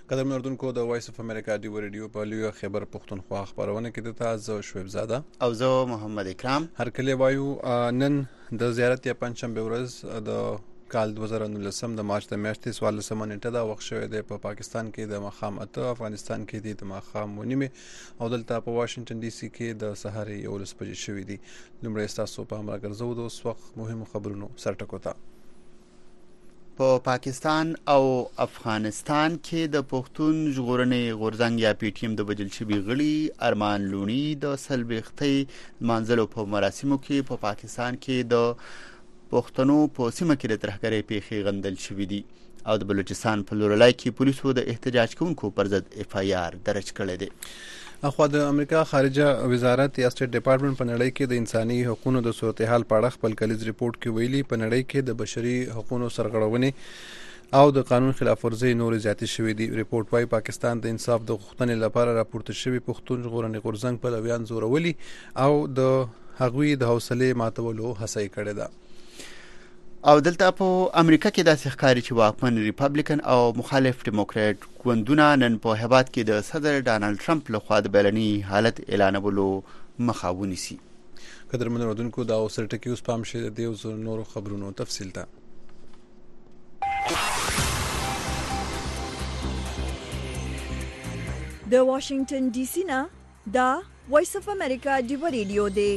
قدر اردوونکو د وایس اف امریکا دی ریډیو په لوی خبر پښتونخوا خبرونه کې د تاسو شویب زاده او زه محمد اکرام. هر کله وایو نن د زیارت یا پنځشنبه ورځ د کال 2019 د مارچ د میاشتې 14 نیټه دا وخت شوی دی په پاکستان کې د مخام اته، افغانستان کې د مخام ونیمه او دلته په واشنگټن ډي سي کې د سحر 11 بجې شوی دی. لومړی تاسو په همراه ګرځو د اوس وخت مهمو خبرونو سرټکو ته. په پاکستان او افغانستان کې د پښتون ژغورنې غورځنګ یا پی ټی ایم د وجل شوي غړي ارمان لونی د سلبېختۍ منځلو په مراسمو کې په پاکستان کې د پښتنو په سیمه کې د ترهګرۍ پیښې غندل شوې دي او د بلوچستان په لورلای کې پولیسو د احتجاج کوونکو پر ضد اف آی آر درج کړی دی. اخوا د امریکا خارجه وزارت یا سټیټ ډپارټمنټ په نړۍ کې د انساني حقوقو د صورتحال په اړه خپل کلیز ریپورت کې ویلي په نړۍ کې د بشري حقوقو سرغړونې او د قانون خلاف ورزي نور زیاتې شوې دي. ریپورت وايي پاکستان د انصاف د غوښتنې لپاره راپورته شوی پښتون ژغورنې غورځنګ په لویان زورولي او د هغوی د حوصله ماتولو هڅه کړې ده. او دلته په امریکا کې داسې ښکاري چې واکمن ریپبلیکن او مخالف ډیموکرات ګوندونه نن په هیواد کې د صدر ډانلډ ټرمپ لخوا د بیلنی حالت اعلانولو مخه ونیسي. قدرمن اردوونکو دا اوسرټکی اوس پام شه د دیو نورو خبرونو تفصیل ته. د واشنگټن ډي سي نه دا وایس اف امریکا دی ریډیو دی.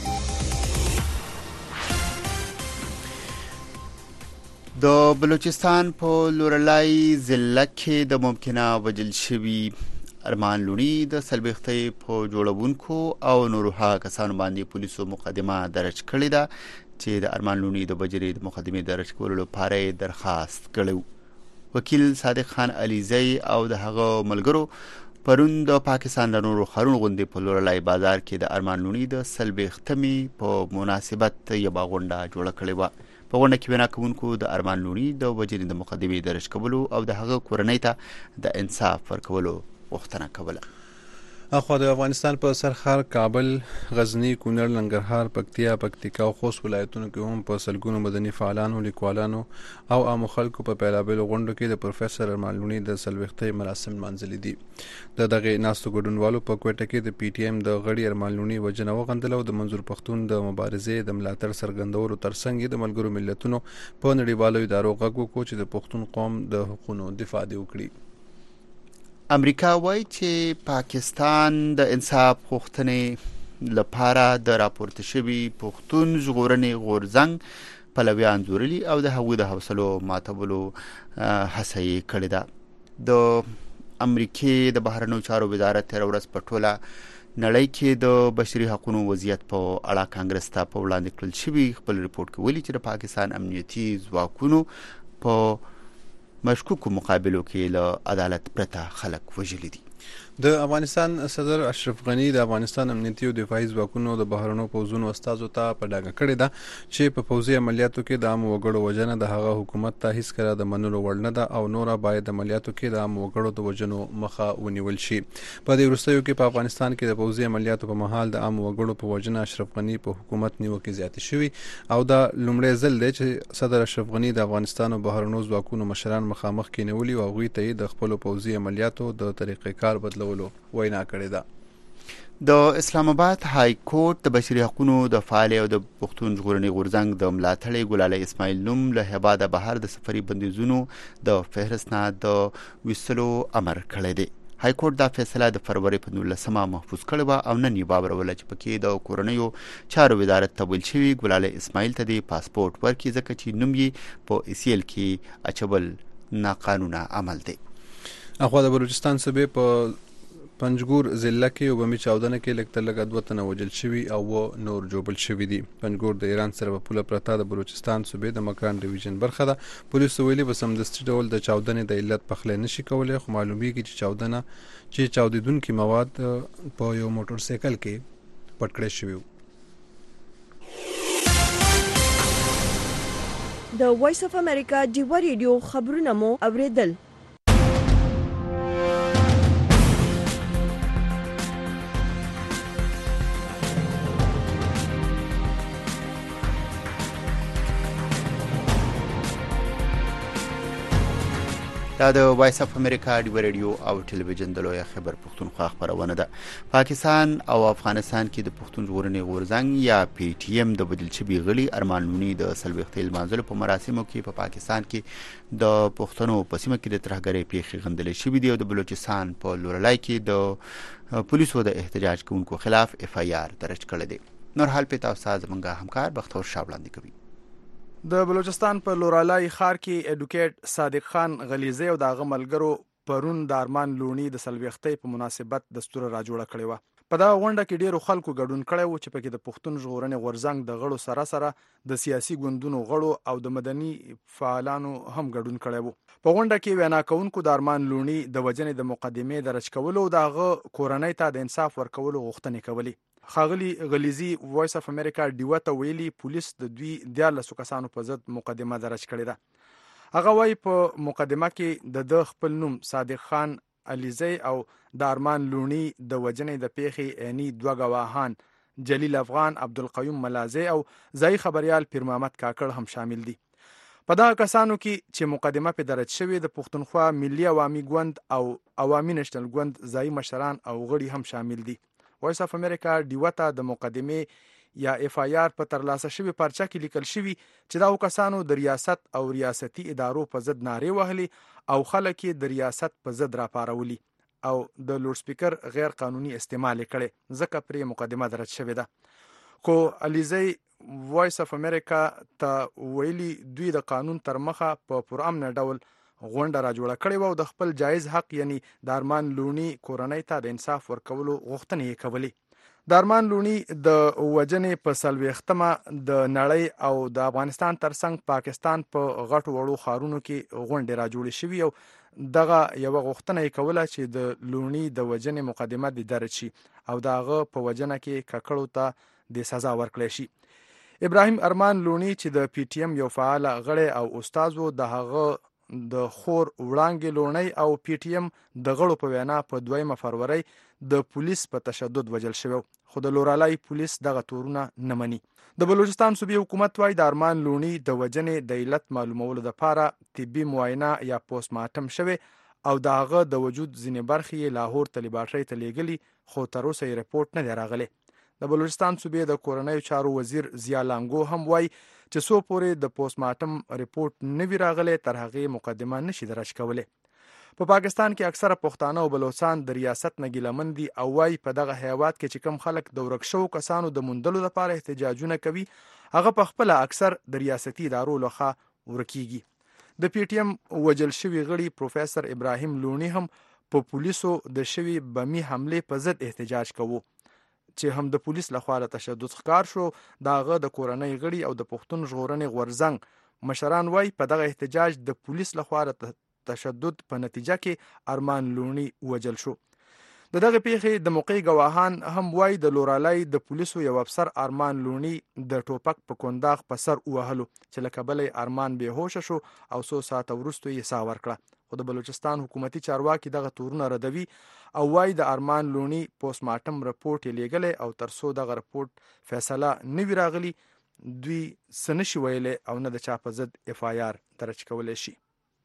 د بلوچستان په لورلای ضلع کې د ممکنه وجل شوي ارمان لونی د سلبېختۍ په جوړونکو او نورو هغه کسانو باندې پولیسو مقدمه درج کړې ده چې د ارمان لونی د بجرې د مقدمې درج کولو لپاره درخواست کړو. وکیل صادق خان علیزی او د هغه ملګرو پرون د پاکستان د نورو خارون غوندې په لورلای بازار کې د ارمان لونی د سلبېختمې په مناسبت یو غونډه جوړه کړې و. په غونډه کې وینا کوونکو د ارمان لونی د وجرې د مقدمې درج کولو او د هغه کورنۍ ته د انصاف ورکولو غوښتنه کوله. اخوا د افغانستان په سرخار کابل، غزنی، کونړ، ننګرهار، پکتیا، پکتیکا او خوست ولایتونو کې هم په سلګونو مدني فعالانو، لیکوالانو او عامو خلکو په پیلابلو غونډو کې د پروفیسور ارمان لونی د سلوختۍ مراسم منځلي دي. د دغه ناستو ګډونوالو په کوټه کې د پی ټی ایم د غړي ارمان لونی وجنه وغندل او د منظور پښتون د مبارزې د ملاتړ څرګندولو ترڅنګ د ملګرو ملتونو په نړیوالو ادارو غږ وکړ چې د پښتون قوم د حقوقو دفاع وکړي. امریکا وایي چې پاکستان د انصاف غوښتنې لپاره د راپورته شوي پښتون ژغورنې غورځنګ پلویان زورلي او د هغوی د حوصلو ماتولو هڅه یې کړې ده. د امریکې د بهرنیو چارو وزارت تېره ورځ په ټوله نړۍ کې د بشري حقوقو وضعیت په اړه کانګرس ته په وړاندې کړل شوي خپل ریپورت کې ویلي چې د پاکستان امنیتي ځواکونو په مشکوکو مقابلو کې له عدالت پرته خلک وژلي دي. د افغانستان صدر اشرف غنی د افغانستان امنیتي او دفاعي ځواکونو د بهرنیو پوځونو استازو ته په ډاګه کړې ده چې په پوځي عملیاتو کې د عام وګړو وژنه د هغه حکومت ته هیڅ کله د منلو وړ نه ده او نور باید د عملیاتو کې د عام وګړو د وژنو مخه ونیول شي. په دې وروستیو کې په افغانستان کې د پوځي عملیاتو په مهال د عام وګړو په وژنه اشرف غنی په حکومت نیوکې زیاتې شوي او دا لومړی ځل دی چې صدر اشرف غنی د افغانستان او بهرنیو ځواکونو مشران مخامخ کېنولي او هغوی ته د خپل پوځي عملیاتو د طریقې کار بدلولو وینا کړې ده. د اسلام آباد های کورټ د بشري حقوقو د فعال او د پښتون ژغورنې غورځنګ د ملاتړي ګلالۍ اسماعیل نوم له هباده بهر د سفري بندیزونو د فهرست نه د ویستلو امر کړی دی. های کورټ دا فیصله د فروری په 19 محفوظ کړې و او نن یې باوروله چې پکې د کورنیو چارو وزارت ته ویل شوي ګلالۍ اسماعیل ته د پاسپورت ورکړي ځکه چې نوم یې په ایسیل کې اچول ناقانونه عمل دی. اخوا د بلوچستان صوبې په پنجګور ضلع کې وبمي چاودنه کې لکه لږ 2 تنه وژل شوي او نور جوړل شوي دي. پنجګور د ایران سره په پوله پرته د بلوچستان صوبې د مکان ډیویژن برخه ده. پولیسو ویلي په سمدستي ډول د چاودنې د علت پخلی نشي کولای خو معلومیږي چې چاودیدونکي مواد په یو موټر سایکل کې پټ کړی شوی. د وایس اف امریکا دی ریډیو خبرونه مو اوریدل. دا د وایس اف امریکا ډیو ریډیو او ټلویزیون د لوی خبر پښتونخوا خبرونه ده. پاکستان او افغانستان کې د پښتون ژغورنې غورځنګ یا پی ټی ایم د بدل شوي غړي ارمان لوني د سلويختي لمانځلو په مراسمو کې په پاکستان کې د پښتنو په سیمه کې د ترهګرۍ پیښې غندلې شوې دي او د بلوچستان په لورلای کې د پولیسو د احتجاج کوونکو خلاف اف آی آر درج کړی دی. نور حال په تاسو زمونږ همکار بختور شاه وړاندې کوي. د بلوچستان په لورالای ښار کې اډوکیټ صادق خان غلیزی او دغه ملګرو پرون د ارمان لوني د سلويختي په مناسبت دستور را جوړ کړی و. په دا غونډه کې ډیرو خلکو ګډون کړی و چې پکې د پښتون ژغورنې غورځنګ د غړو سره د سیاسي ګوندونو غړو او د مدني فعالانو هم ګډون کړی و. په غونډه کې وینا کوونکو د ارمان لوني د وجنې د مقدمې درج کولو او دغه کورنۍ ته د انصاف ورکولو غوښتنې کولې. خاغلی غلیزی وایس اف امریکا ډیو ته ویلي پولیس د دوی 14 کسانو په ضد مقدمه درج کړې ده. هغه وايي په مقدمه کې د خپل نوم صادق خان علیزی او د ارمان لوني د وجنې د پیښې عیني دوه گواهان جلیل افغان عبدالقیوم ملازی او ځای خبريال پیر محمد کاکړ هم شامل دي. په دغه کسانو کې چې مقدمه په درج شوې د پښتونخوا ملي عوامي ګوند او عوامي نېشنل ګوند ځای مشران او غړي هم شامل دي. وایس اف امریکا ډیوته د مقدمې یا اف آی آر په ترلاسه شوی پرچه کې لیکل شوی چې دا کسانو د ریاست او ریاستي ادارو په ضد نارې وهلي او خلک د ریاست په ضد راپارولي او د لوډ سپیکر غیر قانوني استعمال کړي ځکه پرې مقدمه درج شوې ده. کو علیزی وایس اف امریکا ته ویلي دوی د قانون تر مخه په پرامن ډول غونډه را جوړه کړې و او د خپل جایز حق یعنی د ارمان لوني کورنۍ ته د انصاف ورکولو غوښتنې یې کولې. د ارمان لوني د وجنې په سلويختمه د نړۍ او د افغانستان ترڅنګ پاکستان په غټو وړو ښارونو کې غونډې را جوړې شوې او دغه یو غوښتنه یې کوله چې د لوني د وجنې مقدمه د درج شي او دغه په وجنه کې ککړو ته د سزا ورکړل شي. ابراهیم ارمان لوني چې د پی ټی ایم یو فعال غړی او استاد و د هغه د خور وړانګې لونی او پی ټی ایم د غړو په وینا په 2 فروری د پولیس په تشدد وجل شوی خو د لورالای پولیس دغه تورونه نه مني. د بلوچستان صوبې حکومت وايي د ارمان لوني د وجنې د علت معلومولو لپاره طبي معاینه یا پوسټ مارټم شوی او دغه د وجود ځینې برخې لاهور ته لیبارټرۍ ته لیږلي خو تر اوسه یې رپورټ نه دی راغلی. د بلوچستان صوبې د کورنیو چارو وزیر ضیا لانګو هم وايي چې څو پورې د پوسټ مارټم ریپورت نه وی راغلی تر هغه مقدمه نشي درج کولی. په پاکستان کې اکثره پښتانه او بلوچستان د ریاست نه ګیلمن دي او وايي په دغه هیواد کې چې کم خلک د ورک شوو کسانو د موندلو لپاره احتجاجونه کوي هغه په خپل اکثر د ریاستي ادارو لخوا ورکیږي. د پی ټی ایم وجل شوی غړي پروفیسور ابراهیم لوني هم په پولیسو د شوی بمی حمله په ضد احتجاج کوي چې هم د پولیس لخوا له تشدد ښکار شو. داغه د کورنۍ غړي او د پښتون ژغورنې غورځنګ مشران وايي په دغه احتجاج د پولیس لخوا د تشدد په نتیجه کې ارمان لوني وجل شو. دغه پیښې د موقع گواهان هم وايي د لورالای د پولیسو یو افسر ارمان لوني د ټوپک په کونداغ په سر وهلو چې لکه بلې ارمان بهوش شو او 100 ساعت وروسته یې ساه ورکړه. خو د بلوچستان حکومتي چارواکي دغه تورونه ردوي او وايي د ارمان لوني پوسټ مارټم رپورټ یې لیږلی او ترڅو دغه رپورټ فیصله نه وی راغلی دوی څه نشي ویلی او نه د چا په ضد اف آی آر درج کولی شي.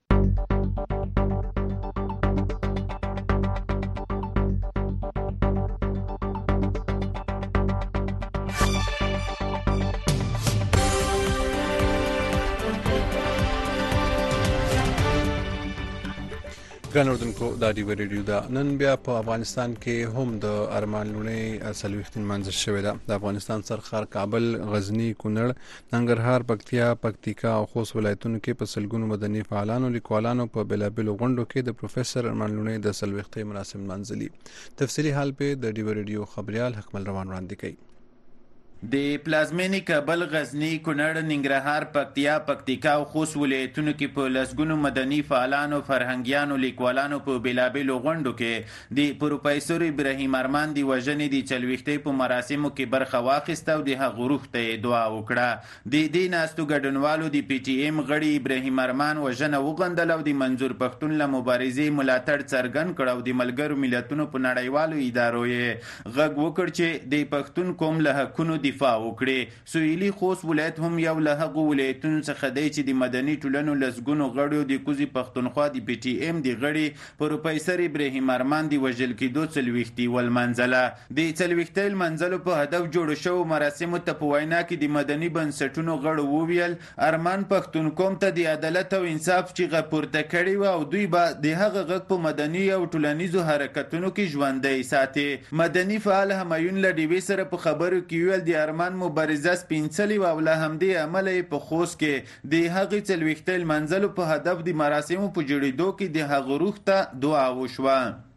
ګران اردوونکو دا ډیو ریډیو دا نن بیا په افغانستان کې هم د ارمان لوني سلويختین منځ شوې ده. د افغانستان سرخار کابل، غزنی، کونړ، ننګرهار، پکتیکا او خوست ولایتونو کې په سلګونو مدني فعالانو لیکوالانو په بلابلو غونډو کې د پروفیسور ارمان لوني د سلويختي مراسم منځلي. تفصیلی حال په د ډیو ریډیو خبريال حکمل روان وړاندې کوي. د پلازمینی کابل، غزنی، کونړ، ننګرهار، پکتیکا او خوست ولایتونو کې په لسګونو مدني فعالانو، فرهنګیانو، لیکوالانو په بلابلو غونډو کې د پروفیسور ابراهیم ارمان دی وژنې د چلويختي په مراسمو کې برخه واخیسته او د هغه روح ته دعا وکړه. د دې ناستو ګډونوالو د پی ټی ایم غړي ابراهیم ارمان وژنه وغندل او د منظور پښتون له مبارزې ملاتړ څرګند کړ او د ملګرو ملتونو په نړیوالو ادارو یې غږ وکړ چې د پښتون قوم له حقونو دفاع وکړي. سویلي خوست ولایت هم یو له هغو ولایتونو څخه دی چې د مدني ټولنو لسګونو غړو د کوزي پښتونخوا د پی ټی ایم د غړي پروفیسور ابراهیم ارمان د وژل کېدو څلوېښتي ولمنځله. د څلوېښتۍ لمانځلو په هدف جوړو شوو مراسمو ته په وینا کې د مدني بنسټونو غړو وویل ارمان پښتون قوم ته د عدالت او انصاف چیغه پورته کړې وه او دوی به د هغه غږ په مدني او ټولنیزو حرکتونو کې ژوندی ساتي. مدني فعال همایون له ډیوې سره په خبرو کې ویل د ارمان مبارزه سپینڅلې وه او له همدې امله یې په خوست کې د هغې څلوېښتۍ لمانځلو په هدف د مراسمو په جوړېدو کې د هغه روح ته دعا وشوه.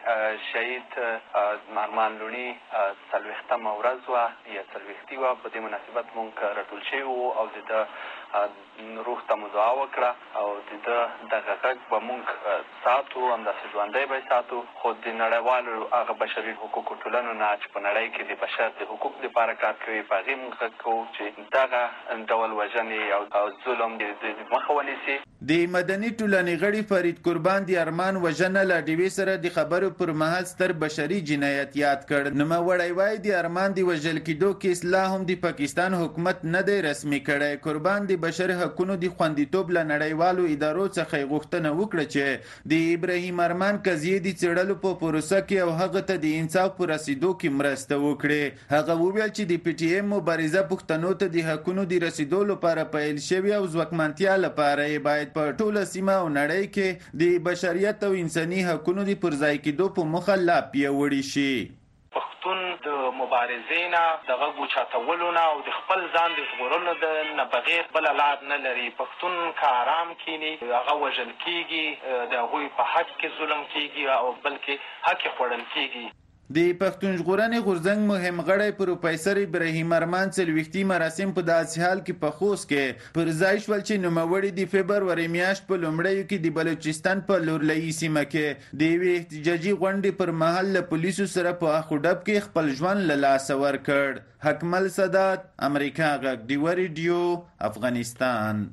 شهید ارمان لوڼي څلوېښتمه ورځ وه یا څلوېښتي وه. په دې مناسبت مونږ راټول شوي وو او د ده روح ته مو دعا وکړه او د ده دغه غږ به مونږ ساتو، همداسې ژوندی به یې ساتو. خو د نړیوالو هغه بشري حقوقو ټولنو نه چې په نړۍ کې د بشر د حقوق لپاره کار کوي په هغې مونږ غږ کوو چې دغه ډول وژنې او ظلم د مخه ونیسي. د مدني ټولنې غړي فرید قربان د ارمان وژنه له ډیوې سره د خبرو پر مهال ستر بشري جنایت یاد کړ. نوموړی وایي د ارمان د وژل کېدو کیس لا هم د پاکستان حکومت نه دی رسمي کړی. قربان د بشر حقونو د خوندیتوب له نړیوالو ادارو څخه یې غوښتنه وکړه چې د ابراهیم ارمان قضیې د څېړلو په پروسه کې او هغه ته د انصاف په رسیدو کې مرسته وکړي. هغه وویل چې د پی ټی ایم مبارزه پښتنو ته د حقونو د رسیدو لپاره پیل شوې او ځواکمنتیا لپاره یې باید په ټوله سیمه او نړۍ کې د بشریت او انساني حقونو د پرځای کېدو په موخه لا پیاوړي شي. پښتون د مبارزې نه د غږ اوچتولو نه او د خپل ځان د ژغورلو نه بغیر بله لار نه لري. پښتون که آرام کینی هغه وژل کېږي، د هغوی په حق کې ظلم کېږي او بلکې حق یې خوړل کېږي. د پښتون ژغورنې غورځنګ مهم غړی پروفیسور ابراهیم ارمان څلوېښتي مراسم په داسې حال کې په خوست کې پر ځای شول چې نوموړي د فبرورۍ میاشت په لومړیو کې د بلوچستان په لورلایي سیمه کې د یوې احتجاجي غونډې پر مهال له پولیسو سره په اخ و ډب کې خپل ژوند له لاسه ورکړ. حکمل سادات، امریکا غږ، ډیوه ریډیو، افغانستان.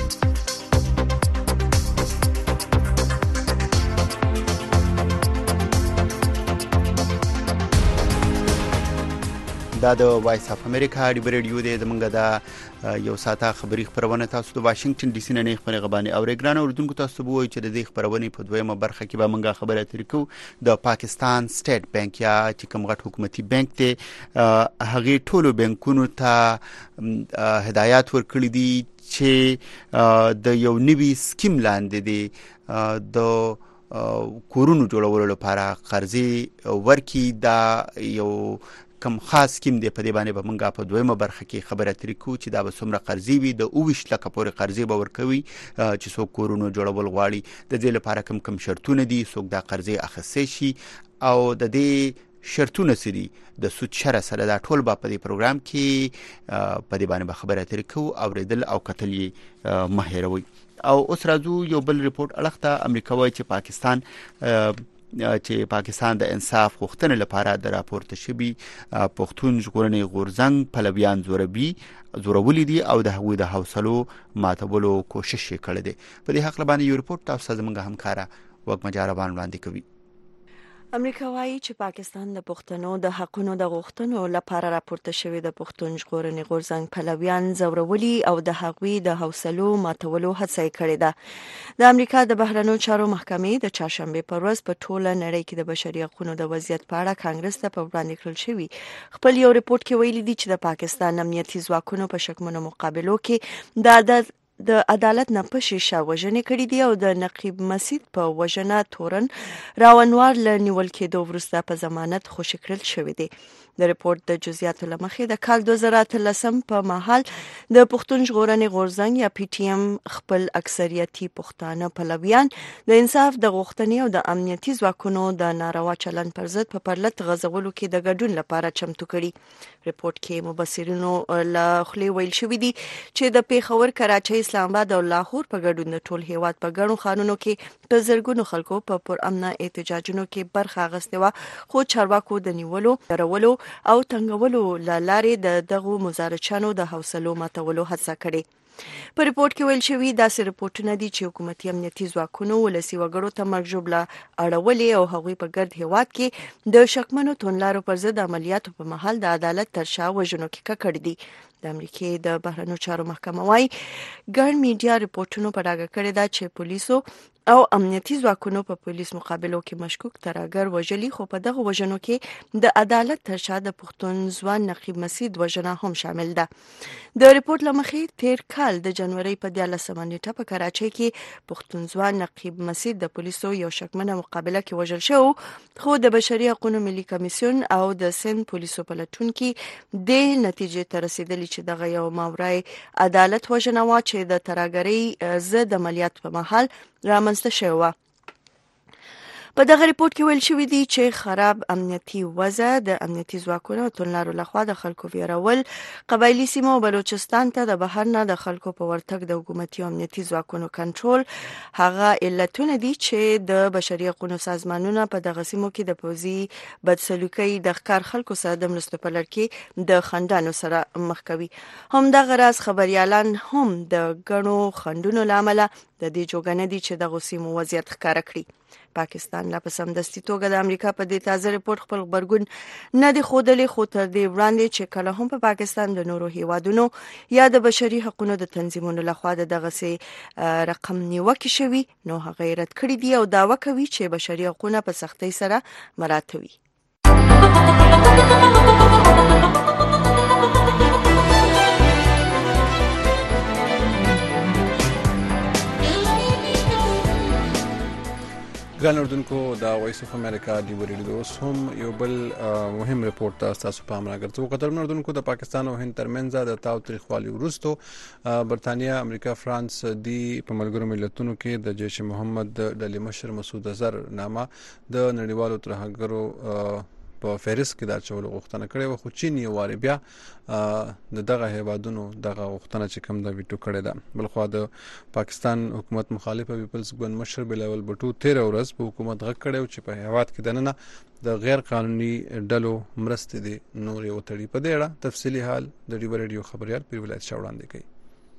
دا د وایس اف امریکا ډیوه ریډیو دی. زمونږ دا یو ساعته خبري خبرونه تاسو د واشنگټن ډي سي نه خبرې غبانې او ګران اوردونکو تاسو به وایي چې د دې خبرونې په دویمه برخه کې به مونږه خبره اترې کوو د پاکستان سټیټ بانک یا چې کوم غټ حکومتي بانک دی هغه ټولو بانکونو ته هدایت ورکړي دي چې د یو نوي سکیم لاندې دی د کورونو جوړولو لپاره قرضې ورکړي. دا یو کم خاص سکیم دی. په دې باندې به مونږه په دویمه برخه کې خبره اترې کوو چې دا به څومره قرضې وي. د 22 لکه پورې قرضې به ورکوي چې څوک کورونو جوړول غواړي. د دې لپاره کم شرطونه دي څوک دا قرضې اخیستی شي او د دې شرطونه څه دي د سود شرح سره. دا ټول به په دې پروګرام کې په دې باندې به خبره اترې کوو. اوریدل او کتل یې مه هېروئ. او اوس راځو یو بل ریپورټ اړخ ته. امریکا وایي چې پاکستان د انصاف غوښتنې لپاره د راپورته شوي پښتون ژغورنې غورځنګ پلویان زورولي دي او د هغوی د حوصلو ماتولو کوشش یې کړی دی. په دې حق باندې یو ریپورټ تاسو ته زموږ همکاره وګمجاره وړاندې کوي. امریکا وایي چې پاکستان د پښتنو د حقونو د غوښتنو لپاره راپورته شوی د پښتون ژغورنې غورځنګ پلویان زورولي او د هغوی د حوصلو ماتولو هڅه کړې ده. د امریکا د بهرنیو چارو محکمې د چهارشنبه پر ورځ په ټوله نړۍ کې د بشري حقوقو د وضعیت په اړه کانګرس ته په وړاندې کړل شوی خپل یو ریپورت کې ویلي دي چې د پاکستان امنیتي ځواکونو په شکمنو مقابلو کې د عدالت نه په شیشه وژنې کړې دي او د نقیب مسعود په وژنه تورن راونوار له نیول کېدو وروسته په ضمانت خوشي کړل شوی دی. د ریپورت د جزئیاتو له مخې د کال 2013 په مهال د پښتون ژغورنې غورځنګ یا پی ټی ایم خپل اکثریتي پښتانه پلویان د انصاف د غوښتنې او د امنیتي ځواکونو د ناروا چلند پر ضد په پرلط غځولو کې د ګډون لپاره چمتو کړي. ریپورت کې مبصرینو له خولې ویل شوي دي چې د پیښور، کراچۍ، اسلام آباد او لاهور په ګډون د ټول هیواد په ګڼو ښارونو کې په زرګونو خلکو په پرامنه احتجاجونو کې برخه اخیستې وه، خو چارواکو د نیولو، درولو او تنګولو لارې د دغو مزارچانو د حوصلو ماتولو هڅه کړې. په ریپورت کې ویل شوی داسې ریپورتونه دي چې حکومتي امنیتي ځواکونو ولسي وګړو ته مرګ ژوبله اړولې او هغوی په ګرد هیواد کې د شکمنو توندلارو پر ضد عملیاتو په مهال د عدالت تر شا وژنو کې ککړ دي. د امریکای د بهرنیو چارو محکمه وايي ګڼ میډیا ریپورتونو په ډاګه کړې ده چې پولیسو او امنیتي ځواکونو په پولیس مقابلو کې مشکوک ترهګر وژلي، خو په دغه وژنو کې د عدالت تر شا د پښتون ځوان نقیب مسعود وژنه هم شامل ده. د ریپورت لمخې تیر کال د جنوري په 14 نیټه په کراچۍ کې پښتون ځوان نقیب مسعود د پولیسو یو شکمنه مقابله کې وژل شو، خو د بشري حقوقو ملي کمیسیون او د سند پولیسو پلټونکو د نتیجې ته رسیدلی چې دغه یو ماورای عدالت وژنه وا چې د ترهګرۍ ضد عملیات په مهال رامنځته شوی و. په دغه ریپورت کې ویل شوی دی چې خراب امنیتي وضع د امنیتي ځواکونو او توندلارو لخوا د خلکو ویرول، قبایلي سیمو او بلوچستان ته د بهر نه د خلکو په ورتګ د حکومتي او امنیتي ځواکونو کنټرول هغه علتونه دي چې د بشري حقوقو سازمانونه په دغه سیمو کې د پوځي بدسلوکۍ د ښکار خلکو سره د مرستو په لړ کې د خنډانو سره مخ کوي. همدغه راز خبريالان هم د ګڼو خنډونو لامل د دې جوګنه دي چې دغه سیمو وضعیت ښکاره کړي. پاکستان لا په سمدستي توګه د امریکا په دې تازه ریپورت خپل غبرګون نه دی ښودلی، خو تر دې وړاندې چې کله هم په پاکستان د نورو هیوادونو یا د بشري حقوقو د تنظیمونو لخوا د دغسې رقم نیوکې شوي، نو هغه یې رد کړي دي او دعوه کوي چې بشري حقوق په سختۍ سره مراعات وي. ګران اردوونکو د وایس اف امریکا دی ورېډیو اوس هم یو بل مهم ریپورت تاسو پام راګرځو. قطر اردوونکو د پاکستان او هند ترمنځ د تاوتریخوالي وروسته برتانیا، امریکا، فرانس دی په ملګرو ملتونو کې د جیش محمد د ډلې مشر مسعود اظهر نامه د نړیوالو ترهګرو په فهرست کې د اچولو غوښتنه کړې وه، خو چین یو وارې بیا دغه هیوادونو دغه غوښتنه چې کوم ده ویټو کړې ده. بلخوا د پاکستان حکومت مخالفه پیپلز ګوند مشر بلاول بټو 13 ورځ په حکومت غږ کړی چې په هیواد کې دننه د غیر قانوني ډلو مرستې دي نور یو تړي. په دې اړه تفصیلي حال د ډیو ریډیو خبريال پیر ولایت شاه وړاندې کوي.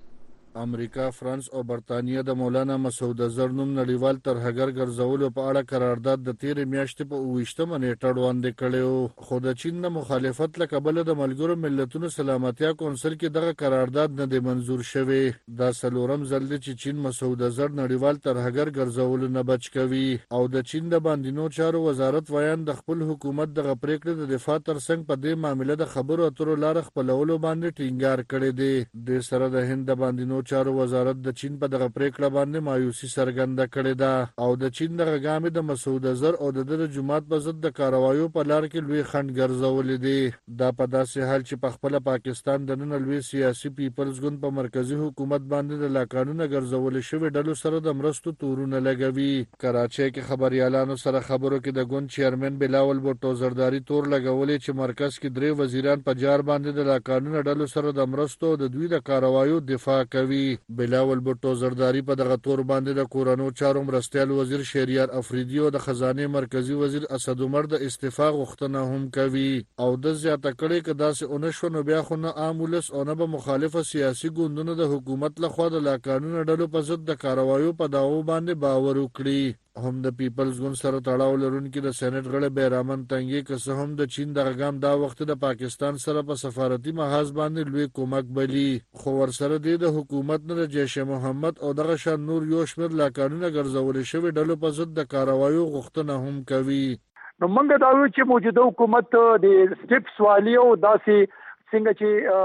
امریکا، فرانس او برتانیا د مولانا مسعود اظهر نوم نړیوال ترهګر ګرځولو په اړه قرارداد د تیرې میاشتې په 28مه نیټه وړاندې کړی، خو د چین د مخالفت له کبله د ملګرو ملتونو سلامتیا کونسل کې دغه قرارداد نه دی منظور شوی. دا څلورم ځل دی چې چین مسعود اظهر نړیوال ترهګر ګرځولو نه بچ کوي او د چین د باندینو چارو وزارت ویان د خپل حکومت دغه پریکړه د دفاع ترڅنګ په دې معاملې د خبرو اترو لار خپلولو باندې ټینګار کړی دی. د سره د هند د باندینو چارو وزارت د چین په دغه پریکړه باندې مایوسي څرګنده کړې ده او د چین دغه ګامې د مسعود اظهر او د جماعت په ضد د کاروایو په لار کې لوی خنډ ګرځولې دي. دا په داسې حال چې په خپل پاکستان د نن لوی سیاسي پیپلز ګوند په مرکزی حکومت باندې د لاقانونه ګرځول شوی ډلو سره د مرستو تورونه لګوي. کراچۍ کې خبريالانو سره خبرو کې د ګوند چیرمن بلاول بوټو زرداری تور لګولې چې مرکز کې درې وزیران په جار باندې د لاقانونه ډلو سره د مرستو د دوی د کاروایو دفاع کوي. بلاول بوټو زرداری په دغه تور باندې د کورونو چارو مرستیال وزیر شهریار افریدی او د خزانه مرکزی وزیر اسد عمر د استعفا غوښتنه هم کوي او د زیاته کړي چې داسې اونښو نو بیا خو نه عامولس او نه به مخالفه سیاسي ګوندونو د حکومت لخوا د لاقانونه ډلو په ضد د کاروایو په داو باندې باور وکړي. هم د پیپلز ګوند سره تړاو لرونکي د سېنات غړي بیرامن تنګي که هم د چین د غام دا وخت د پاکستان سره په سفارتي محاذ باندې لوی کومک بلی، خو ورسره د حکومت نه د جیش محمد او دغه شان نور یو شمېر لاقانونه ګرځول شوی ډلو په ضد د کاروایو غوښتنه هم کوي. نو موږ دا وایو چې موجوده حکومت د سټیپس والی او داسې څنګه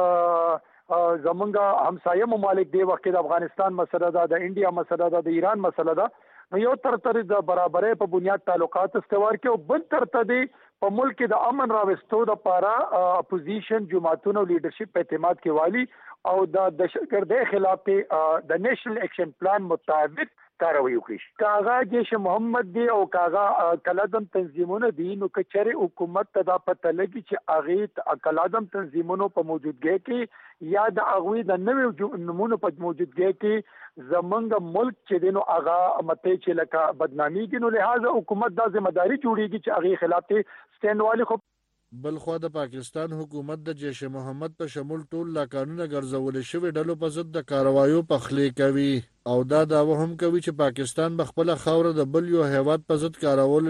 چې زمونږ همسایه ممالک دی وخت د افغانستان مسله ده، د انډیا مسله ده، د ایران مسله ده، نو یو تر د برابرۍ په بنیاد تعلقات استوار کې او بل تر په ملک د امن راوستو د پاره اپوزیشن جماعتونو لیډرشپ په اعتماد کې والی او د دهشتګردۍ خلاف د نیشنل اکشن پلان مطابق کاروي وکړي. کاغه جیش محمد دی او کاغه کلادم تنظیمونه دي، نو کچره حکومت ته دا پته لګي چې اغه کلادم تنظیمونو په موجودګۍ کې یا د اغوی د نوې نمونه په موجودګۍ کې زمونږ ملک چې دینو اغا مته چې لکه بدنامي کې، نو لہذا حکومت دا ذمہ داری جوړیږي چې اغه خلاف سټینډ والی خو بلخوا د پاکستان حکومت د جیش محمد په شمول ټول لا قانونه ګرځول شوی ډلو په ضد د کاروایو پخلی کوي او دا داوا هم کوي چې پاکستان به خپل خوره د بل یو هیواد په ضد کارول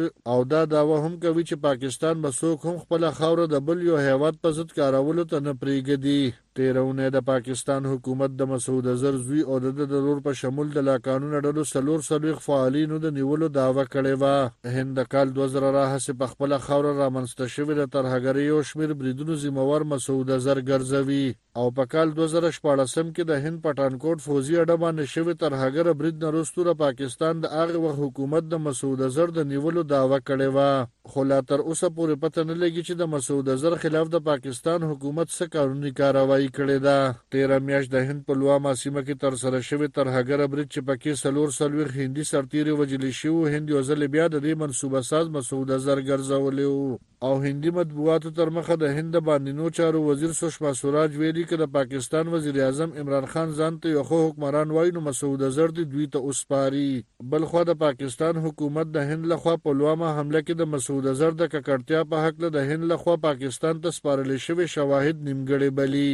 ته نه پریږدي. تیرونه د پاکستان حکومت د مسعود اظهر زوی او د ضرور په شمول د لا قانون ډلو سلور فعالینو د نیولو داوا کړې و. هند کال 2000 راهسه په خپل خوره رامنځته شوی د ترهګری او شمیر بریدونو ذمہوار مسعود اظهر ګرځوي او په کال 2014 کې د هند پټانکوټ فوزي اډه باندې شوی ترهګر برید نه وروسته پاکستان د هغه وخت حکومت د مسعود اظهر د نیولو داوا کړې و. خو لا تر اوسه پورې پته نه لګي چې د مسعود اظهر خلاف د پاکستان حکومت څه قانوني کاروایی کړې ده. 13 میاشت د هند پلوامه سیمه کې تر سره شوی ترهګر برید چې پکې سلور هندي سرتیري وجل شو هند یو ځل بیا د دې منسوبه ساز مسعود اظهر ګرځولې او هندي مطبوعاتو تر مخه د هند باندې نو چارو وزیر سشما سوراج ویلي چې د پاکستان وزیر اعظم عمران خان ځان ته یو حکمران وایي نو مسعود اظهر دوی ته اوسپاري. بلخوا د پاکستان حکومت د هند لخوا پلوامه حمله کې د مسعود اظهر د ککړتیا په حق د هند لخوا پاکستان ته سپارل شوی شواهد نیمګړي بلی.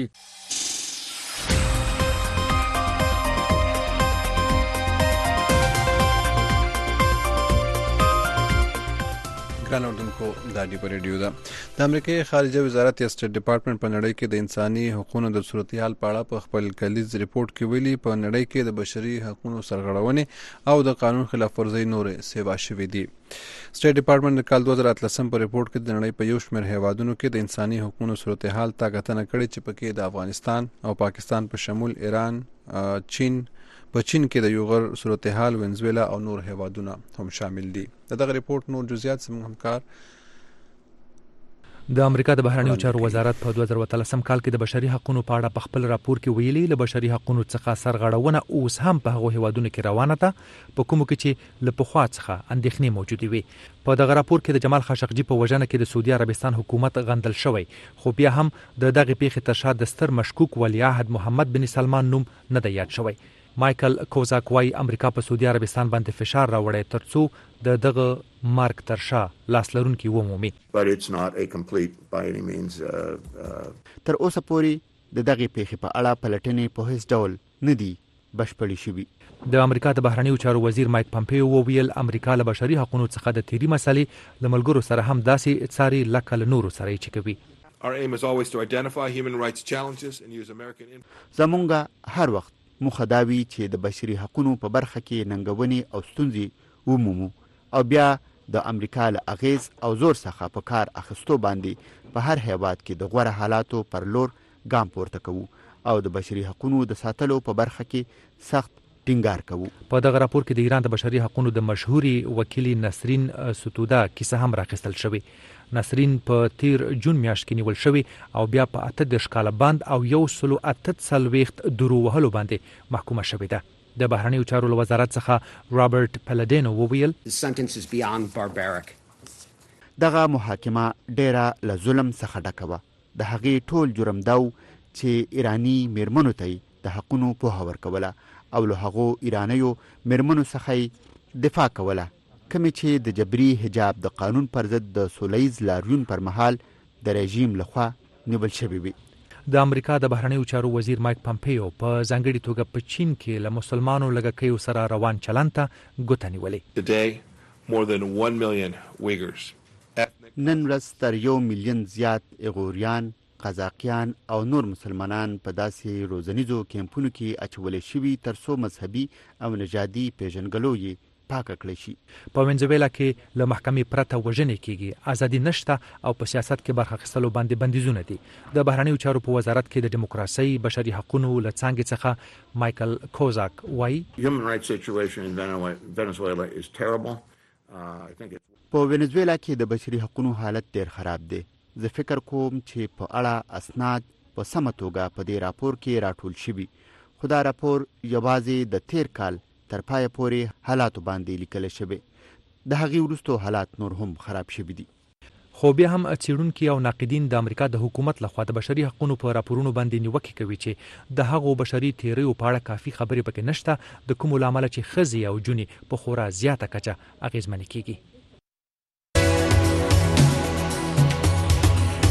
ګرانوردونکو دا دی په ریډیو ده. د امریکای خارجه وزارت یا سټیټ ډپارټمنټ په نړۍ کې د انساني حقوقو د صورتحال په اړه په خپل کلیز ریپورت کې ویلي په نړۍ کې د بشري حقوقو سرغړونې او د قانون خلاف ورزي نورې سیوا شوې دي. سټیټ ډپارټمنټ د کال 2013 په ریپورت کې د نړۍ په یو شمېر هیوادونو کې د انساني حقوقو صورتحال تا کتنه کړې چې پکې د افغانستان او پاکستان په شمول ایران، چین کې د یو غیر صورتحال وینزویلا او نور هیوادونه هم شامل دي. دغه ریپورت نور جزئیات زموږ همکار د امریکا د بهرنیو چارو وزارت په 2013 کال کې د بشري حقوقو په اړه په خپل راپور کې ویلي له بشري حقوقو څخه سرغړونه اوس هم په هغو هیوادونو کې روانه ده په کومو کې چې له پخوا څخه اندېښنې موجودې وي. په دغه راپور کې د جمال خاشقجي په وژنه کې د سعودي عربستان حکومت غندل شوی، خو بیا هم د دغه پیښې تر شا د ستر مشکوک ولیعهد محمد بن سلمان نوم نه دی یاد شوی. مایکل کوزاک وايي امریکا په سعودي عربستان باندې فشار راوړی ترڅو د دغه مارک تر شا لاس لرونکي ومومي. تر اوسه پورې د دغه پیښې په اړه پلټنې په هیڅ ډول نه دي بشپړې شوي. د امریکا د بهرنیو چارو وزیر مایک پامپیو وویل امریکا له بشري حقوقو څخه د تیری مسلې له ملګرو سره هم داسې څاري لکه له نورو سره چې کوي. زمونږ هر وخت موخه دا وي چې د بشري حقوقو په برخه کې ننګونې او ستونزې ومومو او بیا د امریکا له اغیز او زور څخه په کار اخیستو باندې په هر هیواد کې د غوره حالاتو پر لور ګام پورته کوو او د بشري حقوقو د ساتلو په برخه کې سخت ټینګار کوو. په دغه راپور کې د ایران د بشري حقوقو د مشهوري وکیل نسرین ستودا کیسه هم راخیستل شوې. نسرین په تیر جون میاشت کې نیول شوی او بیا په 18 کاله باند او 148 درو وهلو باندې محکومه شوې ده. د بهرنیو چارو وزارت څخه رابرټ پلډینو وویل دغه محاکمه ډیره له ظلم څخه ډکه وه. د هغې ټول جرم دا چې ایرانی میرمنو ته د حقونو پوهه ورکوله او له هغو ایرانیو میرمنو څخه دفاع کوله کومې چې د جبري حجاب د قانون پر ضد د سولهییز لاریون پر مهال د رژیم لخوا نیول شوی وي. د امریکا د بهرنیو چارو وزیر مایک پامپیو په ځانګړي توګه په چین کې له مسلمانو لږکیو سره روان چلند ته ګوته نیولې. نن ورځ تر 1 میلیون زیات ایغوریان، قزاقیان او نور مسلمانان په داسې روزنیزو کیمپونو کې اچول شوي ترڅو مذهبي او نژادي پیژنګلو یې پاکه کړی شي. په وینزویلا کې له محکمې پرته وژنې کیږي، ازادي نشته او په سیاست کې برخه اخیستلو باندې بندیزونه دي. د بهرنیو چارو په وزارت کې د دیموکراسي بشري حقوقو له څانګې څخه مایکل کوزاک وایي په وینزویلا کې د بشري حقوقو حالت ډیر خراب دی. زه فکر کوم چې په اړه اسناد په سمه توګه په دې راپور کې راټول شوي، خو دا راپور یوازې د تیر کال تر پایه پورې حالاتو باندې لیکل شوی. د هغې وروسته حالات نور هم خراب شوي دي. خو بیا هم څېړونکي او ناقدین د امریکا د حکومت لخوا د بشري حقوقو په راپورونو باندې نیوکې کوي چې د هغو بشري تیریو په اړه کافي خبرې پکې نشته، د کومو له امله چې ښځې او جونې په خورا زیاته کچه اغېزمنې کیږي.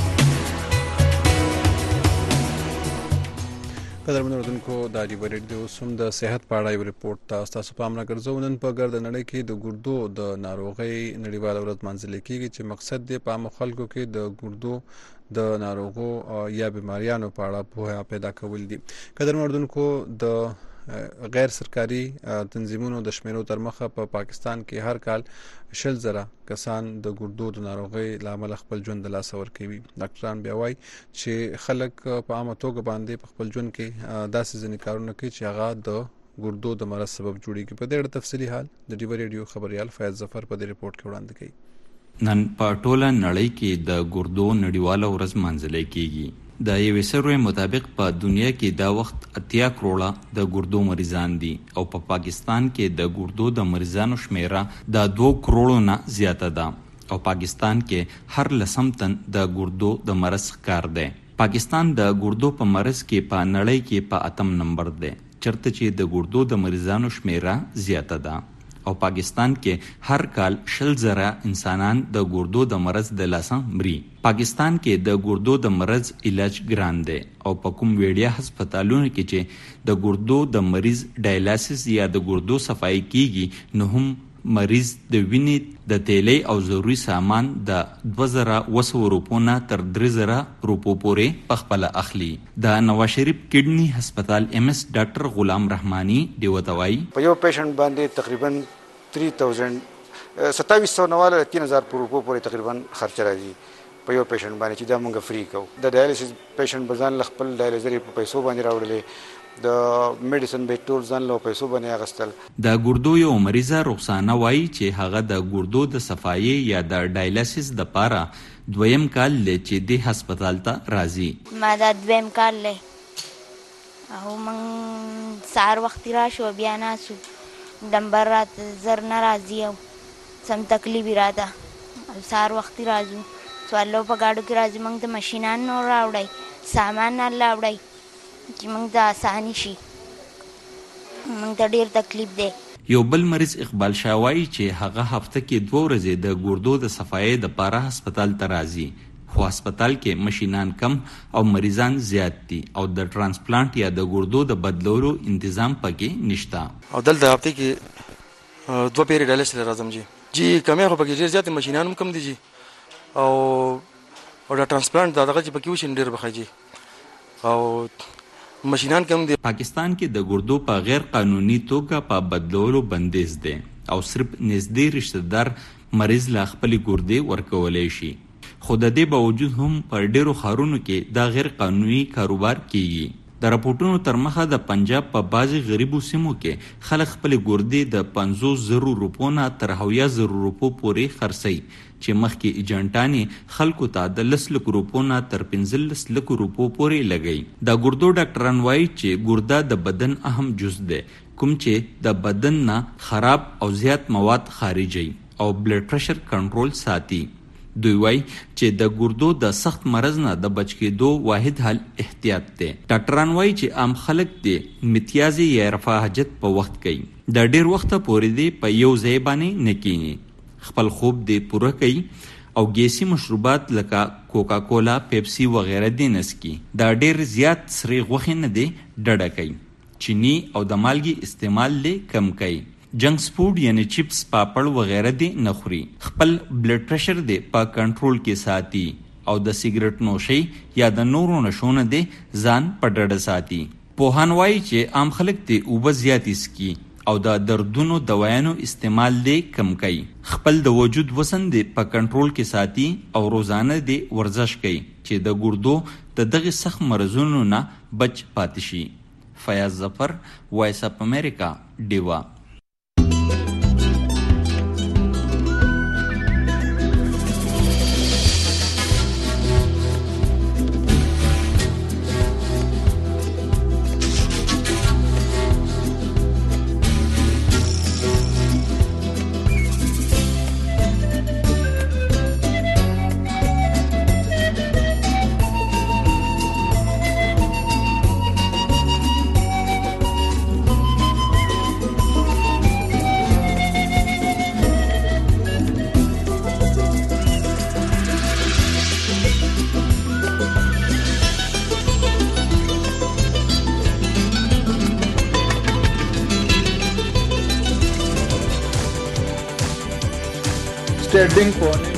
قدرمن اوردونکو د ریو ریډیو سم د صحت په اړه یو ریپورت تاسو په امر ګرځو نن په ګرد نړۍ کې د ګردو د ناروغۍ نړیواله ورځ منځل کېږي چې مقصد دی په عام خلکو کې د ګردو د ناروغو یا بیماریانو په اړه پوهه پیدا کول دي. قدرمن اوردونکو د غیر سرکاري تنظیمونو د شمیرو تر مخه په پاکستان کې هر کال 10,000 کسان د ګردو د ناروغۍ لامل خپل ژوند د لاس ور کوي. ډاکټران بیا وایي چې خلک په عامه توګه باندې په خپل ژوند کې داسې ځینې کارونه کوي چې هغه د ګردو د مرض سبب جوړیږي. په دې اړه تفصیلي حال د ریو ریډیو خبريال فیاض ظفر په دې ریپورت کې وړاندې کوي. نن په ټوله نړۍ کې د ګردو نړیواله ورځ منځل کېږي. د یوې سروې مطابق په دنیا کې دا وخت 80 کروڑه د ګردو مریضان دي او په پاکستان کې د ګردو د مریضانو شمیره د 2 کروڑو نه زیاته ده او پاکستان کې هر لسم تن د ګردو د مرض ښکار دی. پاکستان د ګردو په مرض کې په نړۍ کې په 8م نمبر دی چرته چې د ګردو د مریضانو شمیره زیاته ده او پاکستان کې هر کال 10,000 انسانان د ګردو د مرض د لاسه مري. پاکستان کې د ګردو د مرض علاج ګران دی او په کوم وړیا هسپتالونو کې چې د ګردو د مریض ډایلاسیس یا د ګردو صفائی کیږي نو هم مریض د وینې د تیلې او ضروري سامان د 2,200 روپو نه تر 3,000 روپو پورې پخپله اخلي. د نواز شریف کډنی هسپتال MS ډاکټر غلام رحمانی دی وتوای په یو پیشنټ باندې تقریبا 2700 نواله 3,000 روپو پورې تقریبا خرچ راځي په یو پیشنټ باندې چې دا مونږ فری کوو. د ډایالیسیس پیشنټ بزان خپل ډایالیزر په پیسو باندې راوړلې د میډیسن به ټول ځان له پیسو باندې اغستل. د ګردو یو مریضه رخصانه وایي چې هغه د ګردو د صفایي یا د ډایالیسیس د پاره دویم کال لې چې د هسپتال ته راځي. ما دا دویم کال لې او من سار وخت راشو بیا ناسو دمبر رات زر ناراضي او سم تکلیف راته سار وخت راځو سوالو په گاډو کې راځي موږ د ماشینان نو راوړی سامان نه راوړی چې موږ د اساني شي موږ ته ډیر تکلیف دی. یو بل مریض اقبال شاوایی چې هغه هفته کې 2 ورځې د ګردو د صفایي د پاره هسپتال ته راځي خو هسپتال کې ماشینان کم او مریضان زیات دي او د ترانسپلانت یا د ګردو د بدلولو تنظیم پکې نشته. او دلته هفته کې 2 پیری ډایلیسیس راځم جی کمه خو پکې ډیر زیات ماشینان کم دي جی او د ترانسپلانت دغه چې پکې وشین ډیر بخاجي او ماشینان کم دي. پاکستان کې د ګردو په غیر قانوني توګه په بدلولو بندیز دی او صرف نږدې رشتہ دار مریض لا خپل ګردې ورکولای شي خو د دې باوجود هم په ډیرو ښارونو کې دا غیر قانوني کاروبار کیږي. د راپورټونو تر مخه د پنجاب په بعضي غریبو سیمو کې خلک خپل ګردې د 50,000 روپو نه تر 100,000 روپو پورې خرڅي چې مخکې ایجنټانې خلکو ته د 10,00,000 روپو نه تر 15,00,000 روپو پورې لګي. د ګردو ډاکټران وایي چې ګرده د بدن اهم جز دی کوم چې د بدن نه خراب او زیات مواد خارجي او بلډ پريشر کنټرول ساتي. دوی وایي چې د ګردو د سخت مرض نه د بچ کېدو واحد حل احتیاط دی. ډاکټران وایي چې عام خلک د امتیازي یا رفاه حاجت په وخت کوي د ډیر وخت پورې دی په یو ځای باندې نه کینی خپل خوب دی پوره کوي او ګیسي مشروبات لکه کوکا کولا پیپسي وغیرہ دی نسکی دا ډیر زیات سری غوښه نه دی ډډه کوي. چینی او د مالګي استعمال لې کم کوي. جنکس فوډ یعنی چپس پاپړ وغیرہ دی نه خوري. خپل بلډ پريشر دی په کنټرول کې ساتي او د سیګریټ نوشي یا د نورو نشو نه دی ځان په ډډه ساتي. پوهان وایي چې عام خلک دی اوبه زیات اسکی او د دردونو دوايانو استعمال دی کم کوي. خپل د وجود وزن دی په کنټرول کې ساتي او روزانه دی ورزش کوي چې د ګردو د دغه سخت مرزونو نه بچ پاتې شي. فیاض ظفر وایس اپ امریکا ډیوا. State bank په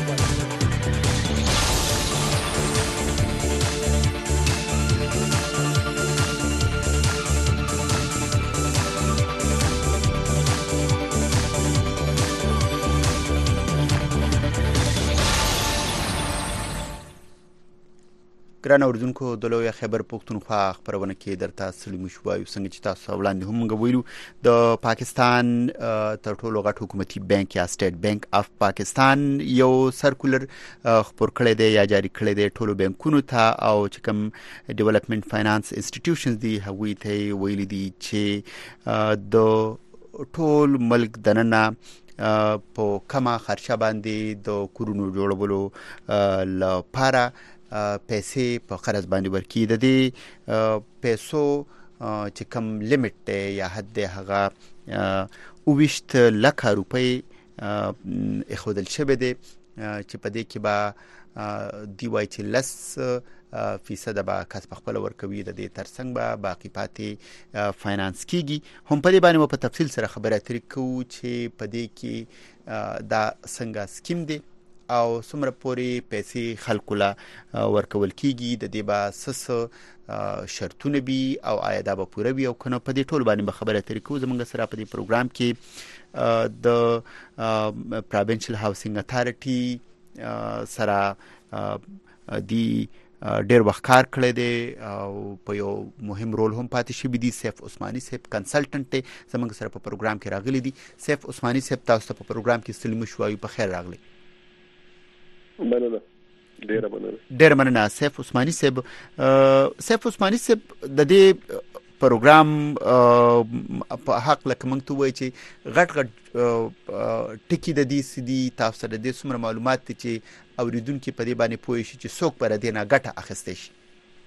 ګران اوردونکو د لوی خیبر پښتونخوا خبرونه کې درته سلام شوایو څنګه چې تاسو وړاندې هم غوړو د پاکستان تر ټولو غټ حکومتي بانک یا سټیټ بانک اف پاکستان یو سرکولر خبر کړی دی یا جاری کړی دی ټولو بانکونو ته او چې کوم ډیولپمنٹ فاینانس انسټیټیوشنز دی هغوی ته ویلي دي چې د ټول ملک دننه په کما خرچه باندې د کورونو جوړولو لپاره پیسې په قرض باندې ورکړي د دې پیسو چې کوم لیمټ دی یا حد دی هغه 20 لک روپۍ اخودل شوی دی چې په دې کې به دی وای چې 10% به کس په خپل ورکوي د دې ترڅنګ به باقی پاتې فاینانس کیږي هم په دې باندې په تفصیل سره خبرې اترې کوو چې په دې کې دا څنګه سکیم دی او څومره پورې پیسې خلکو لا ورکول کیږي د دې با سس شرطونه بي او آیا دا به پوره وي او کنه په دې ټول باندې خبره اترې کوو زموږ سره په دې پروګرام کې د پروینشل هاوسینګ اتھارټي سره دی ډېر وخت کار کړی دی او په یو مهم رول هم پاتې شوی دی سیف عثماني صاحب کنسلټنټ دی زموږ سره په پروګرام کې راغلی دی سیف عثماني صاحب تاسو ته په پروګرام کې سلام شوایو په خیر راغلی ډېر مننه سیف عثماني صاحب د دې پروګرام په حق لکه موږ ته وایي چې غټ ټکی د دې سدي تاسو د دې څومره معلومات چې اوریدونکو په دې باندې پوه شي چې څوک پر دې نه ګټه اخیسته شي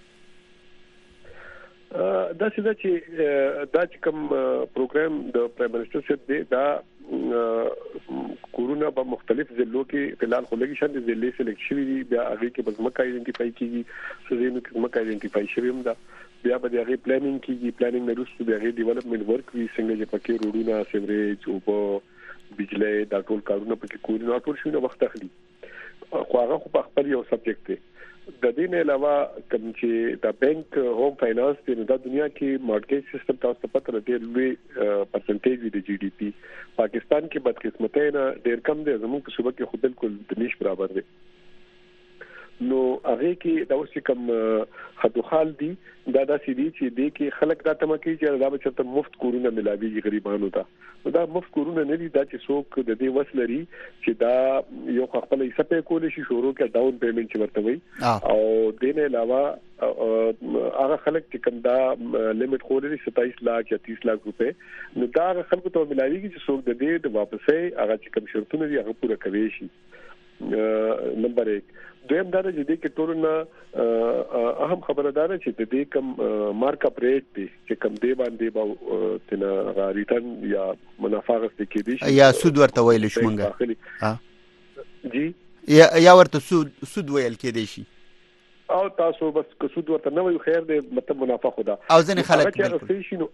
دا چې کوم پروګرام د پرایم منسٹر سره دی دا کورونا په مختلف ضلعو کې فلال خلګي شاند ضلع سلیکټ شوی دی بیا هغه کې بس مکه ایدنټیفای کیږي سزینو کې مکه ایدنټیفای شوی هم دا بیا به هغه پلانینګ کیږي پلانینګ نه وروسته بیا هغه ډیولپمنٹ ورک وی څنګه چې پکې روډونه سیوریج او په بجلی دا ټول کارونه پکې کوي نو ټول شي نو وخت اخلي خو هغه په خپل یو سبجیکټ دی د دې نه علاوه کوم چې د بانک هوم فاینانس د دنیا کې مارګیج سیستم تاسو ته پته لري لوی پرسنټیج د جی ډي پی پاکستان کې بدقسمتۍ نه ډېر کم دی زموږ په صوبه کې خو بالکل د نش برابر دی نو هغه کې دا اوس کوم خدوخال دي دا داسې دي چې د کې خلک دا تمه کوي چې دا به چرته مفت کورونه ملاويږي غریبانو ته نو دا مفت کورونه نه دي دا چې څوک د دې وسلري چې دا یو خپل حساب کول شي شروع کې ډاون پیمنٹ چې ورته وي او د نه علاوه هغه خلک چې کوم دا لیمټ خو لري 27 lakh یا 30 lakh روپے نو دا خلکو ته ملاويږي چې څوک د دې د واپسې هغه چې کوم شرطونه دي هغه پوره کوي شي نمبر 1 دویم دا چې د کې ټولنه اهم خبردار چې د دې کم مارک اپ ریټ دی چې کم دی باندې به تنه ریټرن یا منافع غوښتل کېدي یا سود ورته ویل شي مونږه جی یا ورته سود ویل کېدي شي او تاسو بس که سود ورته نه وي خیر دی مطلب منافع خدا او ځنه خلک بالکل شي نو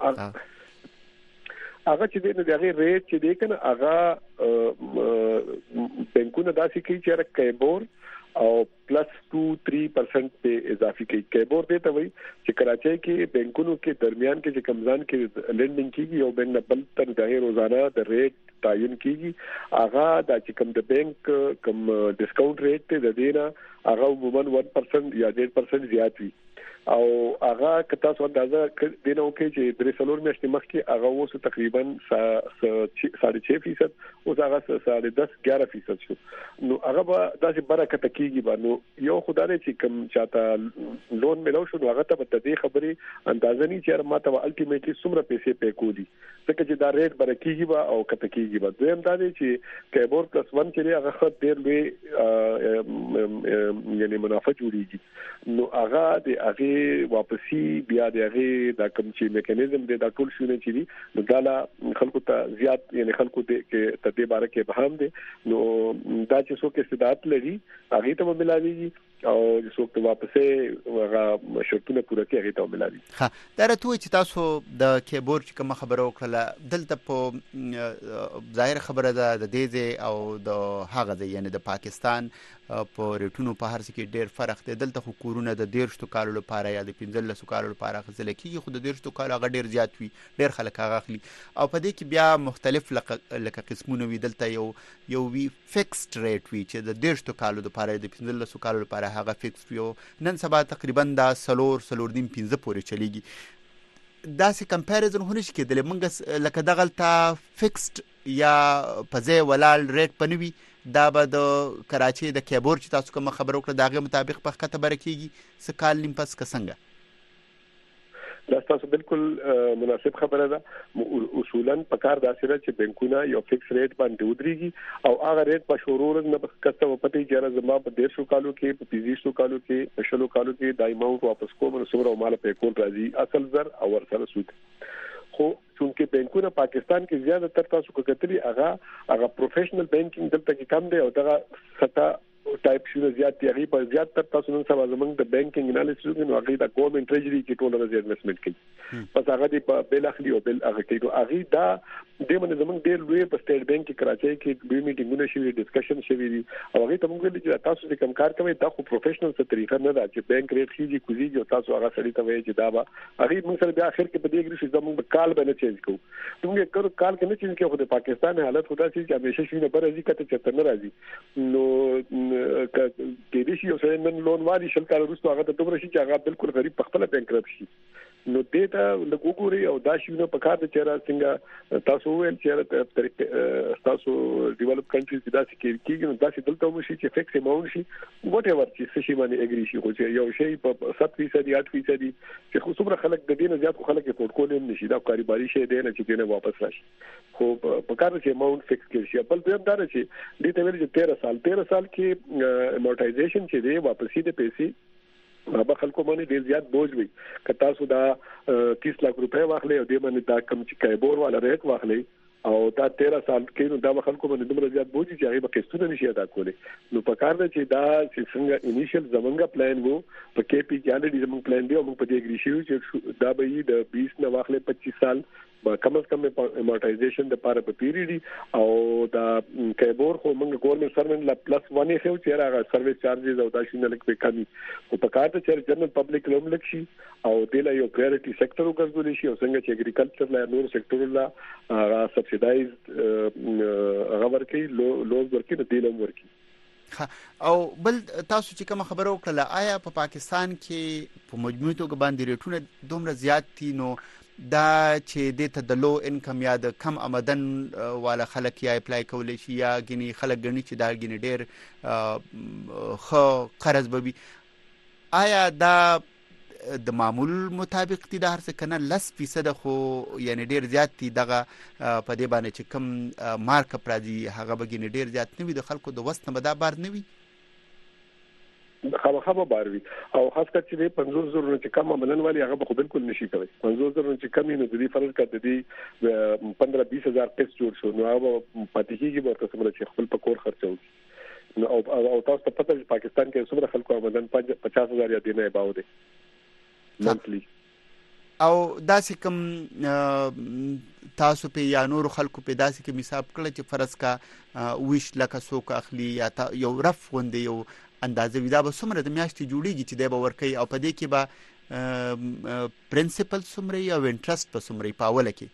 هغه چې د هغه ریټ چې دی کنه هغه بانکونه داسې کوي چې کیبور او پلس 2-3% په اضافي کوي کیبور دی ته وایي چې کراچۍ کې بانکونو کې درمیان کې چې کمزان کې لندینګ کیږي او بانک نه بل تر د روزانه د ریټ تعین کیږي هغه د چې کوم د بانک کوم ډیسکاونټ ریټ ته د دینه هغه عموما 1% یا 1% زیات وي او هغه کتا څو اندازه دینه وکي چې درې سلور میاشتې مخکې هغه اوس تقریبا 6.5% اوس هغه 10-11% شو نو هغه به داسې برکت کیږي باندې یو خدای چې کوم چاته لون ملو شو هغه ته د دې خبرې اندازه نه چې ماته الټیمیټلی څومره پیسې پې کولی ځکه چې دا ریټ برکیږي او کته کیږي به دویم دا دی چې کیبور پلس 1 چې هغه خط ډیر لوی یعنی منافع جوړیږي نو هغه د هغه واپسی بیا دغه د کوم چې میکانیزم د ټول شونه چې دي نو دا خلکو ته زیات یعنی خلکو ته کې تدې باره کې به هم دي نو دا چې څوک استعداد لري هغه ته ملاويږي او څوک ته واپسې هغه شرطونه پوره کوي هغه ته ملاوي. ها دا راته چې تاسو د کیبورډ چې کوم خبره وکړه دلته په ظاهر خبره ده د دې او د هغه ځای یعنی د پاکستان په ریټونو په هر څه کې ډېر فرق دی. دلته خو کورونه د 13 کالو لپاره یا د 15 کالو لپاره غوښتل کېږي خو د 13 کالو هغه ډېر زیات وي ډېر خلک هغه اخلي او په دې کې بیا مختلف لکه قسمونه وي. دلته یو وی فکسډ ریټ وي چې د 13 کالو لپاره د 15 کالو لپاره هغه فکس وي. نن سبا تقریبا دا 3.5 پورې چلیږي. داسې کمپیریزن هونه شي کېدلی موږ لکه دغلته فکسډ یا په ځای ولاړ ریټ پنوي دا به د کراچۍ د کیبورډ چې تاسو کوم خبر وکړه داغه مطابق په خطه برکېږي څه کال نیم پس که څنګه؟ دا تاسو بالکل مناسب خبره ده. اصولا په کار داسې ده چې بانکونه یو فکس ریټ باندې ودرېږي او هغه ریټ په شورور نه کسته پته چې زما په 150 کالو کې په 15 کالو کې په 16 کالو کې د اماونت واپس کوم نو څومره مال په کول راځي اصل زر او ورسره سود. خو چونکه بانکونه پاکستان کې زیاده تر تاسو کوکتري هغه پروفیشنل بانکینګ دلته کې کم دی او دغه ستا ټایپ شنو زیات دی هغه په زیات تر تاسو نن سبا زمونږ د بانکینګ انالیسس نو هغه د ګورنمنت ټریجری کې ټول راځي انویسټمنٹ کوي پس هغه دی په بل اخلي او بل هغه کوي هغه دا د من زمونږ ډېر لوی په سټیټ بانک کې کراچۍ کې دوی میټینګونه شوي ډسکشن شوي دي او هغه ته موږ چې تاسو د کم کار کوي دا خو پروفیشنل څه طریقه نه ده چې بانک ریټ کیږي کوزي او تاسو هغه سړی ته وایي چې دا به هغه موږ سره بیا اخر کې په دې کې چې زموږ کال به نه چینج کوو موږ کار کې نه چینج کوو خو د پاکستان حالت خدا چې همیشه شي نه برازي کته چته نه راځي نو کې دې شي او سره نن لون واري شل کال وروسته هغه ته دومره شي چې هغه بالکل غریب په خپل بانکرپټ شي نو دې ته لګوګوري او دا شي نو په کار د چیرې څنګه تاسو ویل چې تاسو ډیولپ کنټریز دا چې نو دا چې دلته مو شي چې فکس اماونت شي وات ایور چې شي باندې اګری شي خو چې یو شی په 7% 8% چې خو څومره خلک د دې نه زیات خلک په پورټفولیو نشي دا کاروباري شي دی نه چې دې نه واپس راشي خو په کار چې اماونت فکس کړي شي بل دویم دا چې دې ته ویل چې 13 سال کې امورټایزیشن چې دی واپسې د پیسې هغه خلکو باندې ډیر زیات بوج وي که تاسو دا 30 لک روپے واخلې او دې باندې دا کم چې کیبور والا ریټ واخلې او دا 13 سال کې نو دا خلکو باندې دومره زیات بوج چې هغه به قسطونه نشي ادا کولی نو په کار ده چې دا چې څنګه انیشل زمونږ پلان وو په کې پی کې الریډي زمونږ پلان دی او موږ په دې اګری شو چې دا به د 20 نه واخلې 25 سال کم از کم امورټایزیشن د لپاره په پیریډ او دا کیبور خو موږ ګورنمنت سروینټ لا پلس 1 یې خو چې هغه سرویس چارجز او دا شینه لکه کمی او په کار ته چې جنرال پبلک لوم لکشي او د لا یو پرایورټي سېکټر وګرځول شي او څنګه چې اګریکلچر لا نور سېکټر لا سبسایډایزد هغه ورکی لوز ورکی د دیلم ورکی او بل تاسو چې کوم خبرو وکړه آیا په پاکستان کې په مجموعي توګه باندې ریټونه دومره زیات دي نو دا چې د ته د لو انکم یا د کم آمدن والا خلک یا اپلای کولی شي یا غني خلک غني چې دا غني ډېر خو قرض به آیا دا د معمول مطابق دي د هر څه کنه 10% خو یعنی ډېر زیات دي دغه په دې باندې چې کم مارک پراځي هغه به غني ډېر زیات نه وي د خلکو د وسط نه به دا بار نه وي خامخا باروي او خاص کر چې 50,000 چې کم عملن والی هغه خو بالکل نشي کوي 50,000 چې کم نه دي فرض کړه دي 15-20,000 پیسې جوړ شو نو هغه پاتې کیږي ورته سمره چې خپل پکور خرڅوي نو او تاسو ته پته چې پاکستان کې څومره خلکو عملن 50,000 یا دینه باو دي منتلی او داسې کوم تاسو په یا نور خلکو په داسې کې حساب کړل چې فرض کا ویش لکه سوک اخلي یا یو رف غوندي یو اندازه ودا به څومره د میاشتې جوړیږي چې د به ورکي او په دې کې به پرنسپل څومره او انټرست په څومره پاوله کې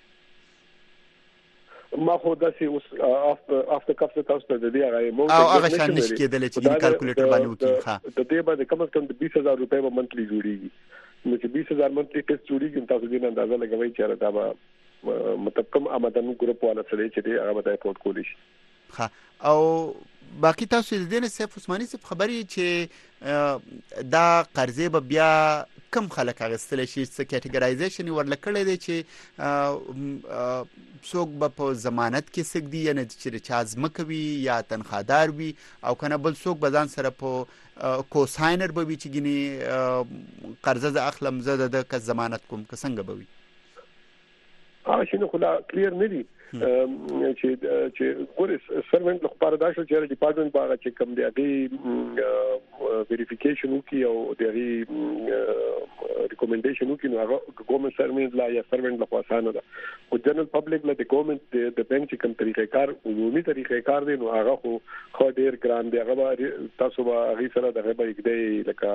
ما خو داسې اوس افter کفته تاسو ته د دې هغه مو او هغه شان نشي کېدل چې د کیلکولیټر باندې وکړي ښه د دې باندې کم از کم 20,000 روپے په منتلی جوړیږي نو چې 20,000 منتلی ټیکس جوړیږي تاسو دې اندازه لګوي چې دا به مطلب کم آمدن ګروپ والا سره چې هغه به افورد کولی شي ښه او باقي تاسو د دې نه سیف عثماني صاحب خبري چې دا قرضې به بیا کم خلک اغستل شي څه کټګورایزیشن ورلکړی دی چې څوک به په ضمانت کې سګدي یا نه چې چا ځمکه وي یا تنخوادار وي او کنه بل څوک به ځان سره په کوساینر به وي چې ګینې قرضه زه اخلم زه د ضمانت کوم که څنګه به وي شنو خلا کلیر نه دي چې ګورس سروینټ لپاره دا شو چې ډپارټمنټ باغ چې کوم دی هغه ویریفیکیشن وکي او د هغه ریکومندیشن وکي نو هغه ګورنمنت سروینټ لا یا سروینټ لپاره اسانه ده او جنرال پبلک له د ګورنمنت د بانک چې کوم طریقې کار عمومي طریقې کار دی نو هغه خو ډیر ګران دی هغه تاسو به هغه سره دغه به کېدای لکه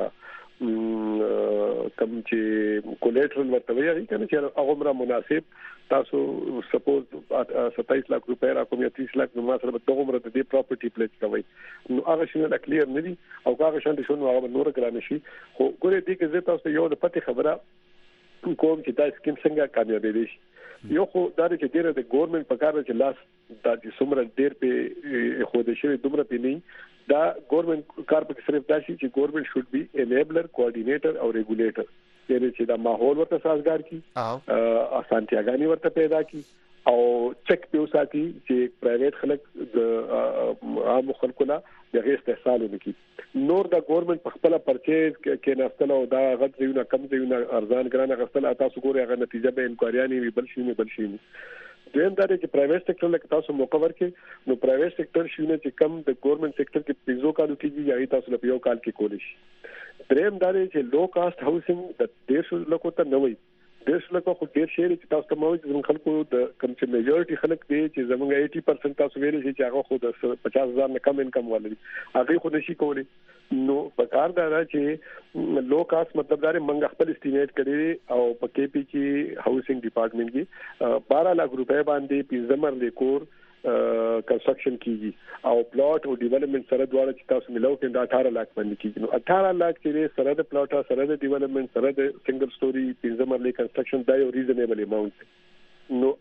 کوم چې کولیټرل ورته وایي کنه چې هغه عمره مناسب تاسو سپوز 27 لک روپیا را کوم یا 30 لک نو ما سره به دغه عمره د دې پراپرټي پلیټ کوي نو هغه شنه کلیر نه دي او هغه شانتي شنو هغه نور ګران شي خو ګوره دې کې زه تاسو یو د پته خبره کوم چې دا سکیم څنګه کامیابې دي یو خو دا چې ډیره د ګورنمنت په کار چې لاس د څومره ډیر په خو د شوی دومره په نه دا ګورنمنت کار په صرف دا شي چې ګورنمنت شوډ بي انیبلر کوارډینیټر او ریګولیټر یعنی چې دا ماحول ورته سازگار کی اسانتیاګانی ورته پیدا کی او چک په وساتي چې پرایویټ خلک د عام خلکو لا دغه استحصال وکړي نور دا ګورنمنت په خپل پرچیز کې ناستله او دا غږ دیونه کم دیونه ارزان ګرانه غستل تاسو ګوري هغه نتیجه به انکوایریانی بل شي دویم دا چې پرایویټ سېکټر لکه تاسو موقع ورکړي نو پرایویټ سېکټر شونه چې کم د ګورنمنت سېکټر کې پیزو کالو کېږي یا تاسو له یو کال کې کولی شي دریم دا چې لو کاست هاوسینګ د 150 لکو ته نه وي 150 لکو خو ډیر شي چې تاسو ته مو چې خلکو د کم چې میجورټي خلک دي چې زموږ 80% تاسو ویل شي چې هغه خو د 50,000 نه کم انکم ولري هغه خو نشي کولی نو په کار دا چې لو کاست مطلب دا منګ خپل استیمیټ کړي او په کې پی کې هاوسینګ ډپارټمنټ کې 12 لک روپے باندې پنځمر لیکور کنسټرکشن کیږي او پلاټ او ډیولپمنٹ سره دواړه چې تاسو ملو کې 18 لک باندې کیږي نو 18 لک چې سره د پلاټ سره د ډیولپمنٹ سره د سنگل سټوري پنځمر لیک کنسټرکشن دا یو ریزنیبل اماونت نو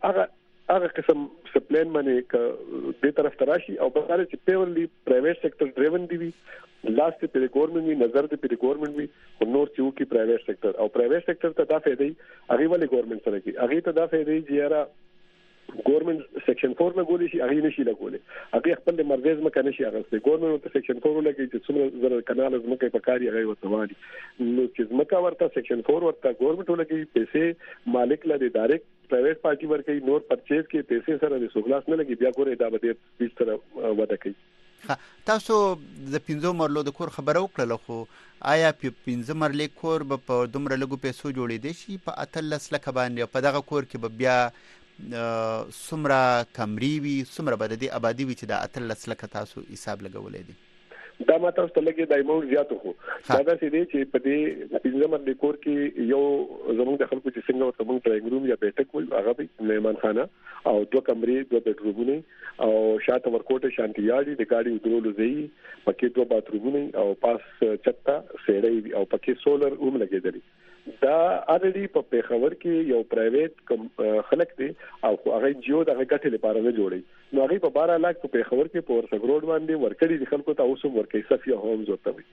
هغه قسم سپلین باندې د طرف تراشي او په اړه چې پیورلی پرایویټ سېکټر ډریون دی لاست په ګورنمنت وی نظر د په ګورنمنت وی او نور چې وکي پرایویټ سېکټر او پرایویټ سېکټر ته دا فائدې هغه ولې ګورنمنت سره کوي هغه ته دا فائدې چې یاره ګورنمنت سیکشن 4 نه ګولې شي هغه نشي لګولې هغه خپل د مرزز مکه نشي اغسته ګورنمنت ته سیکشن 4 لګي چې څومره زره کانال زمکه په کاری هغه وتوالي نو چې زمکه ورته سیکشن 4 ورته ګورنمنت لګي پیسې مالک له ډایرکټ پرایویټ پارټي ورکې نور پرچیز کې پیسې سره د سوګلاس نه لګي بیا ګوره دا به د سره وده کوي تاسو د 15 مرلو د کور خبره وکړه خو آیا په 15 مرلې کور په دومره لګو پیسو جوړې دي شي په 13 لک باندې په دغه کور کې به بیا سمرا کمری وی سمرا بددي آبادی وی چې د 13 لک تاسو حساب لګولې دي دا ماته ست لګي د ایمو زیات خو دا چې دي چې په دې پنځمر ډیکور کې یو زموږ د خلکو چې څنګه ورته موږ ډرایینګ روم یا بیٹک وي هغه به مهمان خانه او 2 کمرې 2 بیډرومونه او شاته ورکوټه شانتي یاري د ګاډي ودرولو ځای پکې 2 باترومونه او پاس چتا سېړې او پکې سولر اوم لګېدلې دا اړدي په پیښور کې یو پرایویټ خلک دي او هغه جیو د غټې لپاره نه جوړي نو هغه په 12 لک په پیښور کې په ورسګروډ باندې ورکړي د خلکو ته اوسم ورکړي صفیا هومز ورته وي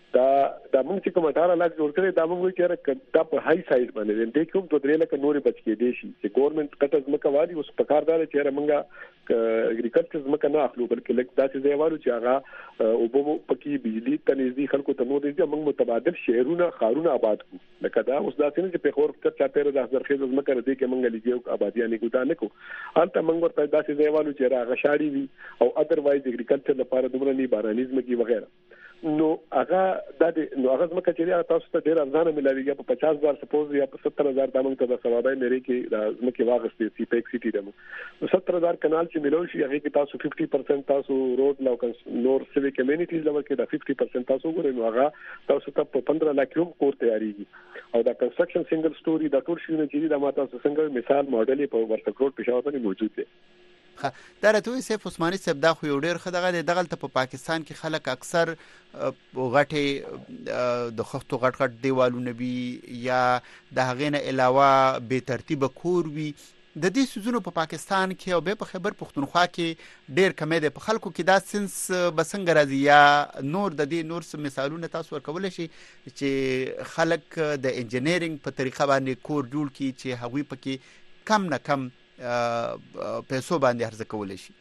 دا موږ چې کوم 18 لک جوړ کړي دا موږ چې دا په هاي سایډ باندې د کوم 2 لک نورې بچ کې دي شي چې ګورنمنت کټز مکه والی اوس په کار دار چې موږ اګریکلچر مکه نه اخلو بلکې لک دا چې دیوالو چې هغه او په پکې بجلی ته نږدې خلکو ته نور دي موږ متبادل شهرونه خارونه آباد کو لکه دا اوس دا څنګه چې په خور کې چا پیر د ځرخیز مکه دې کې موږ لګیو آبادیانه ګوتا نه کو انت موږ ورته دا چې دیوالو چې هغه شاړي وي او اذروایز اګریکلچر لپاره دومره نه بارانیزم کې وغیرہ نو هغه د نو هغه مکه چې تاسو ته ډیر ارزانه ملایږي په 50,000 سپوز یا په 70,000 د موږ ته د ثوابای مری کې د مکه واغستې سی پیک سيټي دمو 70,000 کانال چې ملو شي هغه کې تاسو 50% تاسو روډ نور سیویک کمیونټیز لور کې د 50% تاسو ګورئ نو هغه تاسو ته په 15 لک روم کور تیاریږي او دا کنسټرکشن سنگل سټوري د ټول شي نه چې د ماته څنګه مثال موډل په ورسکروټ پېښور باندې موجود دی دا راته سیف عثماني صاحب دا خو یو ډیر خدغه دغلت په پاکستان کې خلک اکثر غټه د خښتو غټ دیوالونه وی یا د هغې نه علاوه به ترتیب کور وی د دې سوزونو په پاکستان کې او به په خیبر پختونخوا کې ډیر کمې ده په خلکو کې دا سنس بسنګ راځي یا نور د دې نور سم مثالونه تاسو ورکول شي چې خلک د انجینرینګ په طریقه باندې کور جوړ کړي چې هغوی پکې کم نه کم پیسو باندې هرڅه کولای شي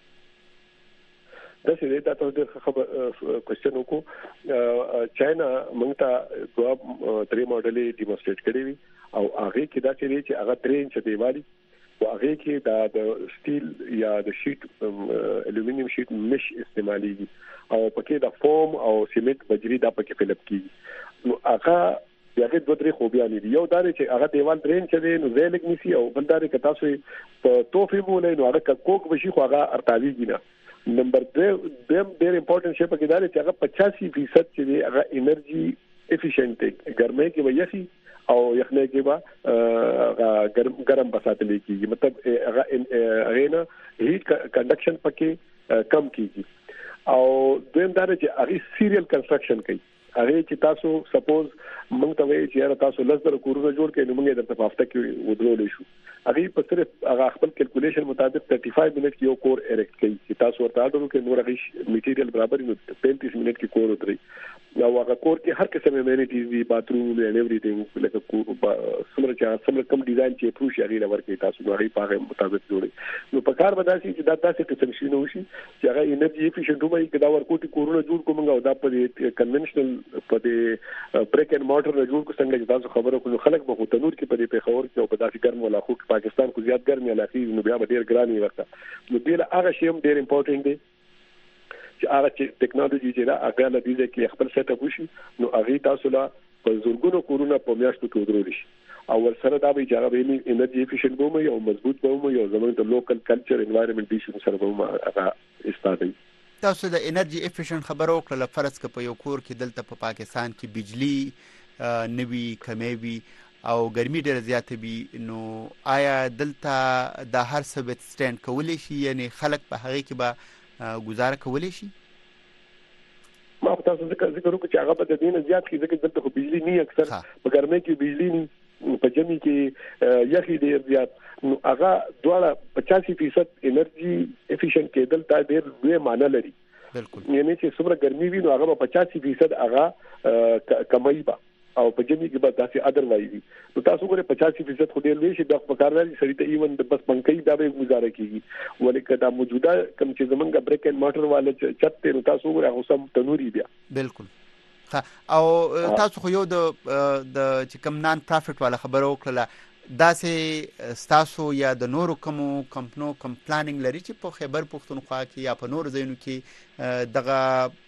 دا چې دا تاسو د خبر کوېسچن وکړو چاینا موږ ته 3 ماډلې ډیمونستریټ کړی وي او هغه کې دا چې هغه 3 انچ دیوالي او هغه کې د سټیل یا د شیټ الومینیم شیټ مش استعمالي او پکې د فوم او سیمنت بجری دا پکې فلپ کیږي نو هغه هغه دوه درې خوبيان دي یو دا چې هغه دیوال درین چې دی نو زیلګ نسی او بل دا چې تاسو په توفي مولې نو هغه کوک بشي خو هغه ارتاویږي نه نمبر 2 ډېر امپورټنت شی پکې دا چې هغه 85% چې دی هغه انرژي افیشنت ګرمه کې وایي او یخنه کې با ګرم بساتل کېږي مطلب هغه نه هیټ کنډکشن پکې کم کیږي او دویم دا چې هغه سیریل کنستراکشن کوي هغه چې تاسو سپوز موږ ته وایي چې تاسو لږ کورونه جوړ کړئ نو موږ درته په هفته کې ودرول شو هغه په صرف هغه خپل کیلکولیشن مطابق 35 منټ کې یو کور ایرکټ کوي چې تاسو ورته اډرو کې نور هغه میټیریل برابر نو 35 منټ کې کور ودري او هغه کور کې هر قسم امینټیز دي باتروم اینڈ ایوریثینګ لکه څومره کم ډیزاین چې پروش هغه لور کې تاسو هغه په مطابق جوړي نو په کار بداسي چې دا تاسو ته څنګه شي نو شي چې هغه انرژي افیشنټ وي کدا ورکوټي کورونه جوړ کومه او دا په کنونشنل په دې بریک اینڈ مارټر جوړ کو څنګه تاسو خبرو کو خلک به تنور کې په دې پیښور کې او په داسې ګرم ولا خو پاکستان کو زیات ګرمي علاقې نو بیا ډېر ګراني ورته نو دې هغه شی هم ډېر امپورټنت دی چې هغه چې ټیکنالوژي چې دا هغه له دې کې خپل سیټ اپ وشي نو هغه تاسو لا په زورګونو کورونه په میاشتو کې ودرول شي او ورسره دا به چې هغه به انرژي افیشنټ ومه او مضبوط ومه او زموږ د لوکل کلچر انوایرنمنت دې سره ومه هغه استادي تاسو د انرژي افیشنټ خبرو کړل فرض ک په یو کور کې دلته په پاکستان کې بجلی نوي کمې وي او ګرمي ډېر زیات وي نو آیا دلته د هر څه وت سټاند کولای شي یعنی خلک په هغه کې به گزاره کولای شي ما تاسو ذکر وکړ چې هغه په دې نه زیات کې ځکه دلته خو بجلی نه اکثر په ګرمۍ کې بجلی نه په جمی کې یخي ډېر زیات نو هغه دواړه 85% انرژي افیشنټ کېدل دا ډېر لوی معنی لري بالکل یعنی چې څومره ګرمي وي نو هغه په 85% هغه کمای با او په جمی کې به تاسو اذروایز نو تاسو ګوره 85% خو ډېر لوي شي د پکارلاري سړی ته ایون د بس پنکې دا به گزاره کیږي ولیکه دا موجوده کم چې زمونږ بریک اینڈ مارټر والے چته نو تاسو ګوره هغه سم تنوري بیا بالکل او تاسو خو یو د چې کم نان پروفټ والا خبرو وکړه دا سه تاسو یا د نورو کوم کمپنو کم پلانینګ لري چې په خیبر پختونخوا کې یا په نور ځایونو کې دغه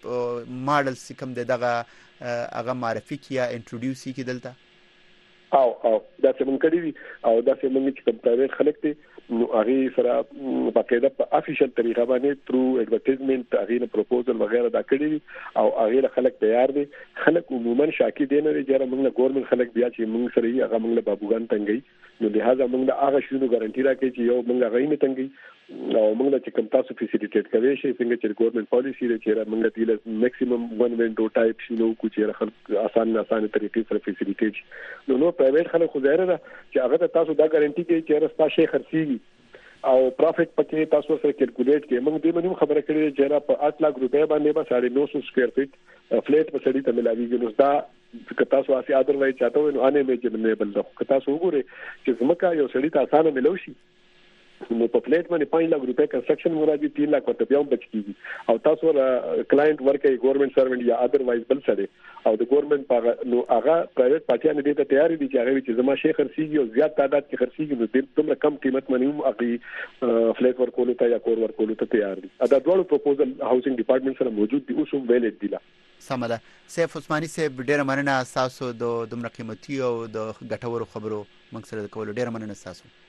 ماډل سکم دغه هغه معرفي کیا انټروډیوس کی دلته او دا څه مونږ کړی دي او دا څه مونږ چې کوم پرایویټ خلک دي نو هغه سره باقاعده په افیشل طریقه باندې ترو ایڈورټایزمنت هغه نه پروپوزل وغیرہ دا کړی دي او هغه خلک تیار دي خلک عموما شاکی دي نه چې موږ له ګورنمنت خلک بیا چې موږ سره یې هغه موږ له بابوګان تنګي نو لہذا موږ له هغه شنو ګارانټي راکړي چې یو موږ هغه نه تنګي او موږ له چې کوم تاسو فیسیلیټیټ کوي شي څنګه چې ګورنمنت پالیسی لري چې موږ د له میکسیمم ون وینډو ټایپ شنو کو چې خلک آسان طریقې سره فیسیلیټیټ نو پرایویټ خلک خو ظاهر ده چې هغه تاسو دا ګارانټي کوي چې راستا شي خرڅيږي او پروفټ پکې تاسو سره کیلکولیټ کې موږ دې باندې خبره کړې چې را په 8 لک روپے باندې به 950 سکوير فټ فلیټ په سړی ته ملاويږي نو دا که تاسو اسي اذروایز چاته نو انې میجبل ده که تاسو وګورئ چې زمکا یو سړی ته اسانه ملو شي نو په فلیټ باندې 5 لک روپے کنسټرکشن مرادي 3 لک ورته بیا بچ کیږي او تاسو کلاینټ ورکې ګورنمنت سروینټ یا اذروایز بل سره او د ګورنمنت نو هغه پرایویټ پارټیان دې ته تیار دي چې هغه چې زما شي خرڅيږي او زیات تعداد کې خرڅيږي نو د دومره کم قیمت باندې هم هغه فلیټ ورکول ته یا کور ورکول ته تیار دي دا ډول پروپوزل هاوسینګ ډپارټمنټ سره موجود دي اوس هم ویلډ دي لا سمده سیف عثماني صاحب ډېر مننه تاسو د دومره قیمتي او د غټورو خبرو موږ سره کول ډېر مننه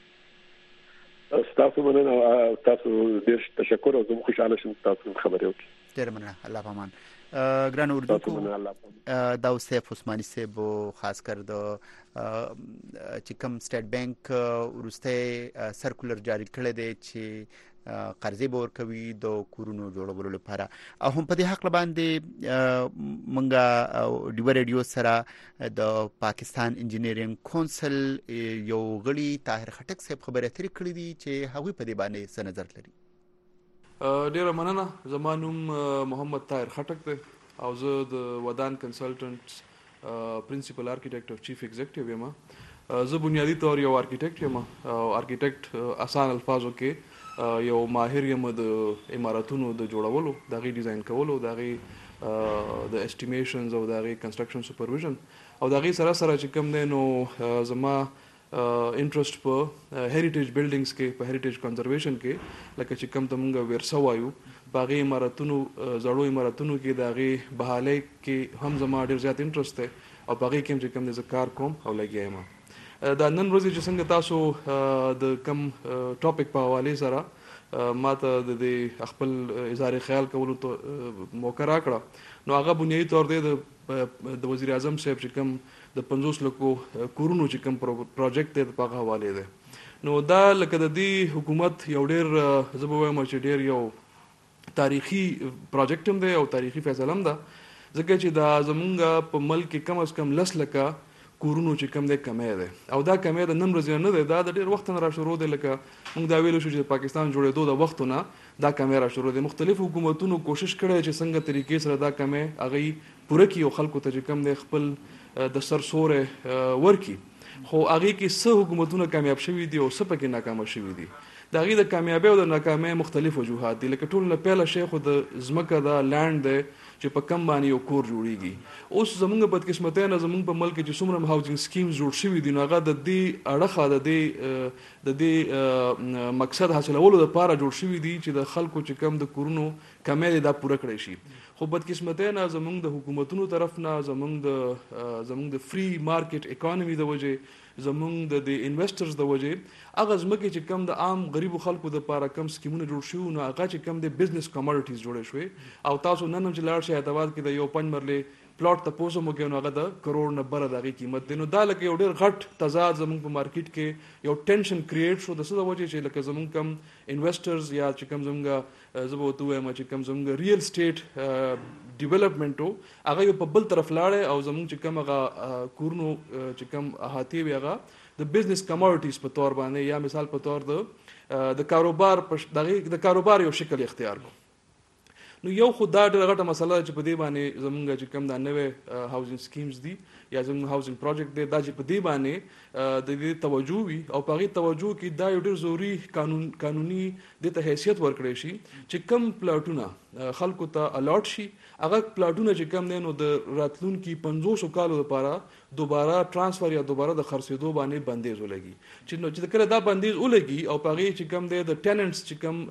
تاسو مننه تاسو ډېر تشکر او زه خوشاله شوم تاسو خبرې وکړئ ډېر مننه الله پامان ګران اردو کو دا سیف عثماني صاحب خاص کر د چې کوم سټیټ بانک ورسته سرکولر جاری کړی دی چې قرضې به ورکوي د کورونو جوړولو لپاره او هم په دې حق باندې مونږه ډیو ریډیو سره د پاکستان انجینرینګ کونسل یو غړي طاهر خټک صاحب خبرې اترې کړې دي چې هغوی په دې باندې څه نظر لري ډیره مننه زما نوم محمد طاهر خټک دی او زه د ودان کنسلټنټس پرنسپل آرکیټیکټ او چیف ایگزیکټیو یم زه بنیادی طور یو آرکیټیکټ یم او آرکیټیکټ آسان الفاظو کې یو ماهر یم د عمارتونو د جوړولو دغه ډیزاین کولو دغه د اسټیمیشنز او دغه کنسټرکشن سپرویژن او دغه سره چې کوم دی نو زما انټرست په هریټیج بلډینګز کې په هریټیج کنزرویشن کې لکه چې کم ته مونږ ورثه وایو په هغې عمارتونو زړو عمارتونو کې د هغې بحالۍ کې هم زما ډېر زیات انټرست دی او په هغې کې هم چې کوم دی زه کار کوم او لګیا یم. دا نن ورځې چې څنګه تاسو د کم ټاپک په حوالې سره ما ته د دې خپل اظهار خیال کولو ته موقع راکړه نو هغه بنیادي طور دی د وزیر اعظم صاحب چې کوم د 50 لکو کورونو چې کوم پروجیکټ دی په هغه حوالې دی. نو دا لکه د دې حکومت یو ډېر زه به وایم چې ډېر یو تاریخي پروجیکټ هم دی او تاریخي فیصله هم ده ځکه چې دا زمونږ په ملک کې کم از کم 10 لکه کورونو چې کم دی کمی دی او دا کمی د نن ورځې نه دی دا د ډېر وخت نه را شروع دی. لکه موږ دا ویلو شو چې د پاکستان جوړېدو د وختو نه دا کمی را شروع دی. مختلفو حکومتونو کوشش کړی چې څنګه طریقې سره دا کمی هغوی پوره کړي او خلکو ته چې کم دی خپل د سر سوری ورکړي خو هغې کې څه حکومتونه کامیاب شوي دي او څه پکې ناکامه شوي دي. د هغې د کامیابۍ او د ناکامۍ مختلف وجوهات دي. لکه ټول نه پیله شی خو د ځمکه دا لینډ دی چې په کم باندې یو کور جوړیږي. اوس زمونږ بدقسمتۍ نه زمونږ په ملک کې چې څومره هاوزینګ سکیمز جوړ شوي دي نو هغه د دې اړخه د دې مقصد حاصلولو دپاره جوړ شوي دي چې د خلکو چې کم د کورونو کمی دی دا پوره کړی شي. خو بدقسمتۍ نه زمونږ د حکومتونو طرف نه زمونږ د فری مارکیټ اکانومي د وجې زمونږ د انویسټرز د وجې هغه ځمکې چې کم د عام غریبو خلکو دپاره کم سکیمونه جوړ شوي نو هغه چې کم د بزنس کموډیټیز جوړې شوې او تاسو نن هم چې لاړ شئ حیدرآباد کې د یو 5 مرلې پلاټ تپوس هم وکړئ نو هغه د کروڑ نه بره د هغې قیمت دی. نو دا لکه یو ډېر غټ تضاد زمونږ په مارکیټ کې یو ټینشن کریټ شو د څه د وجې چې لکه زمونږ کم انویسټرز یا چې کم زمونږ زه به ورته ووایم چې کم زمونږ ریل سټیټ ډیولپمنټ و هغه یو په بل طرف لاړی او زمونږ چې کم هغه کورونو چې کم احاطې وي هغه د بزنس کموډیټیز په طور باندې یا مثال په طور د کاروبار یو شکل اختیار کړو. نو یو خو دا ډېره غټه مسله ده چې په دې باندې زمونږ چې کم دا نوې هاوزینګ سکیمز دي یا زمونږ هاوزینګ پروجیکټ دی دا چې په دې باندې د دې توجه وي او په هغې توجه کې دا یو ډېر ضروري قانوني دې ته حیثیت ورکړی شي چې کم پلاټونه خلکو ته الاټ شي هغه پلاټونه چې کم دی نو د راتلونکي 500 کالو لپاره دوباره ترانسفر یا دوباره د خرڅېدو باندې بندیز ولګي چې کله دا بندیز ولګي او په هغې چې کم دی د ټیننټس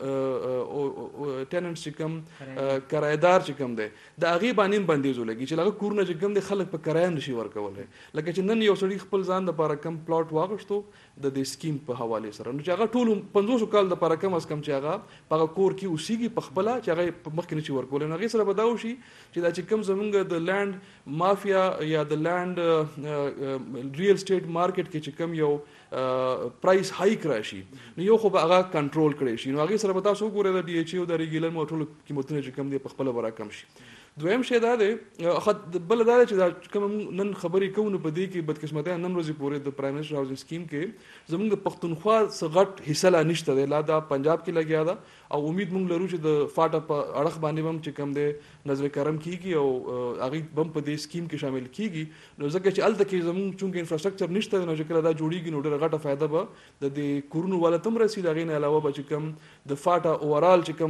چې کم کرایدار چې کم دی د هغې باندې هم بندیز ولګي چې هغه کورونه چې کم دی خلک په کرایه نشي ورکولی. لکه چې نن یو سړي خپل ځان دپاره کم پلاټ واغوښتو د دې سکیم په حوالې سره نو چې هغه ټول 500 کال دپاره کم از کم چې هغه په هغه کور کې اوسېږي په خپله چې هغه مخکې نشي ورکولی نو هغې سره به دا وشي چې دا چې کم زمونږ د لینډ مافیا یا د لینډ ریل سټیټ مارکیټ کې چې کم یو پرایس هایک راشي نو یو خو به هغه کنټرول کړی شي نو هغې سره به تاسو وګورئ د ډي ایچ او د ریګولر مو ټولو قیمتونه چې کم دی په خپله به راکم شي. دویم شی دا دی بله دا دی چې دا کوم نن خبرې کوو نو په دې کې بدقسمتۍ نن ورځې پورې د پرایم منسټر هاوزینګ سکیم کې زموږ د پښتونخوا څه غټ حصه لا نشته دی لا دا پنجاب کې لګیا ده او امید موږ لرو چې د فاټا په اړخ باندې هم چې کم دی نظر کرم کیږي او هغې هم په دې سکیم کې شامل کیږي نو ځکه چې هلته کې زموږ چونکې انفراسټرکچر نشته دی نو چې کله دا جوړیږي نو ډېره غټه فایده به د دې کورونو والا ته هم رسي د هغې نه علاوه به چې کم د فاټا اوورال چې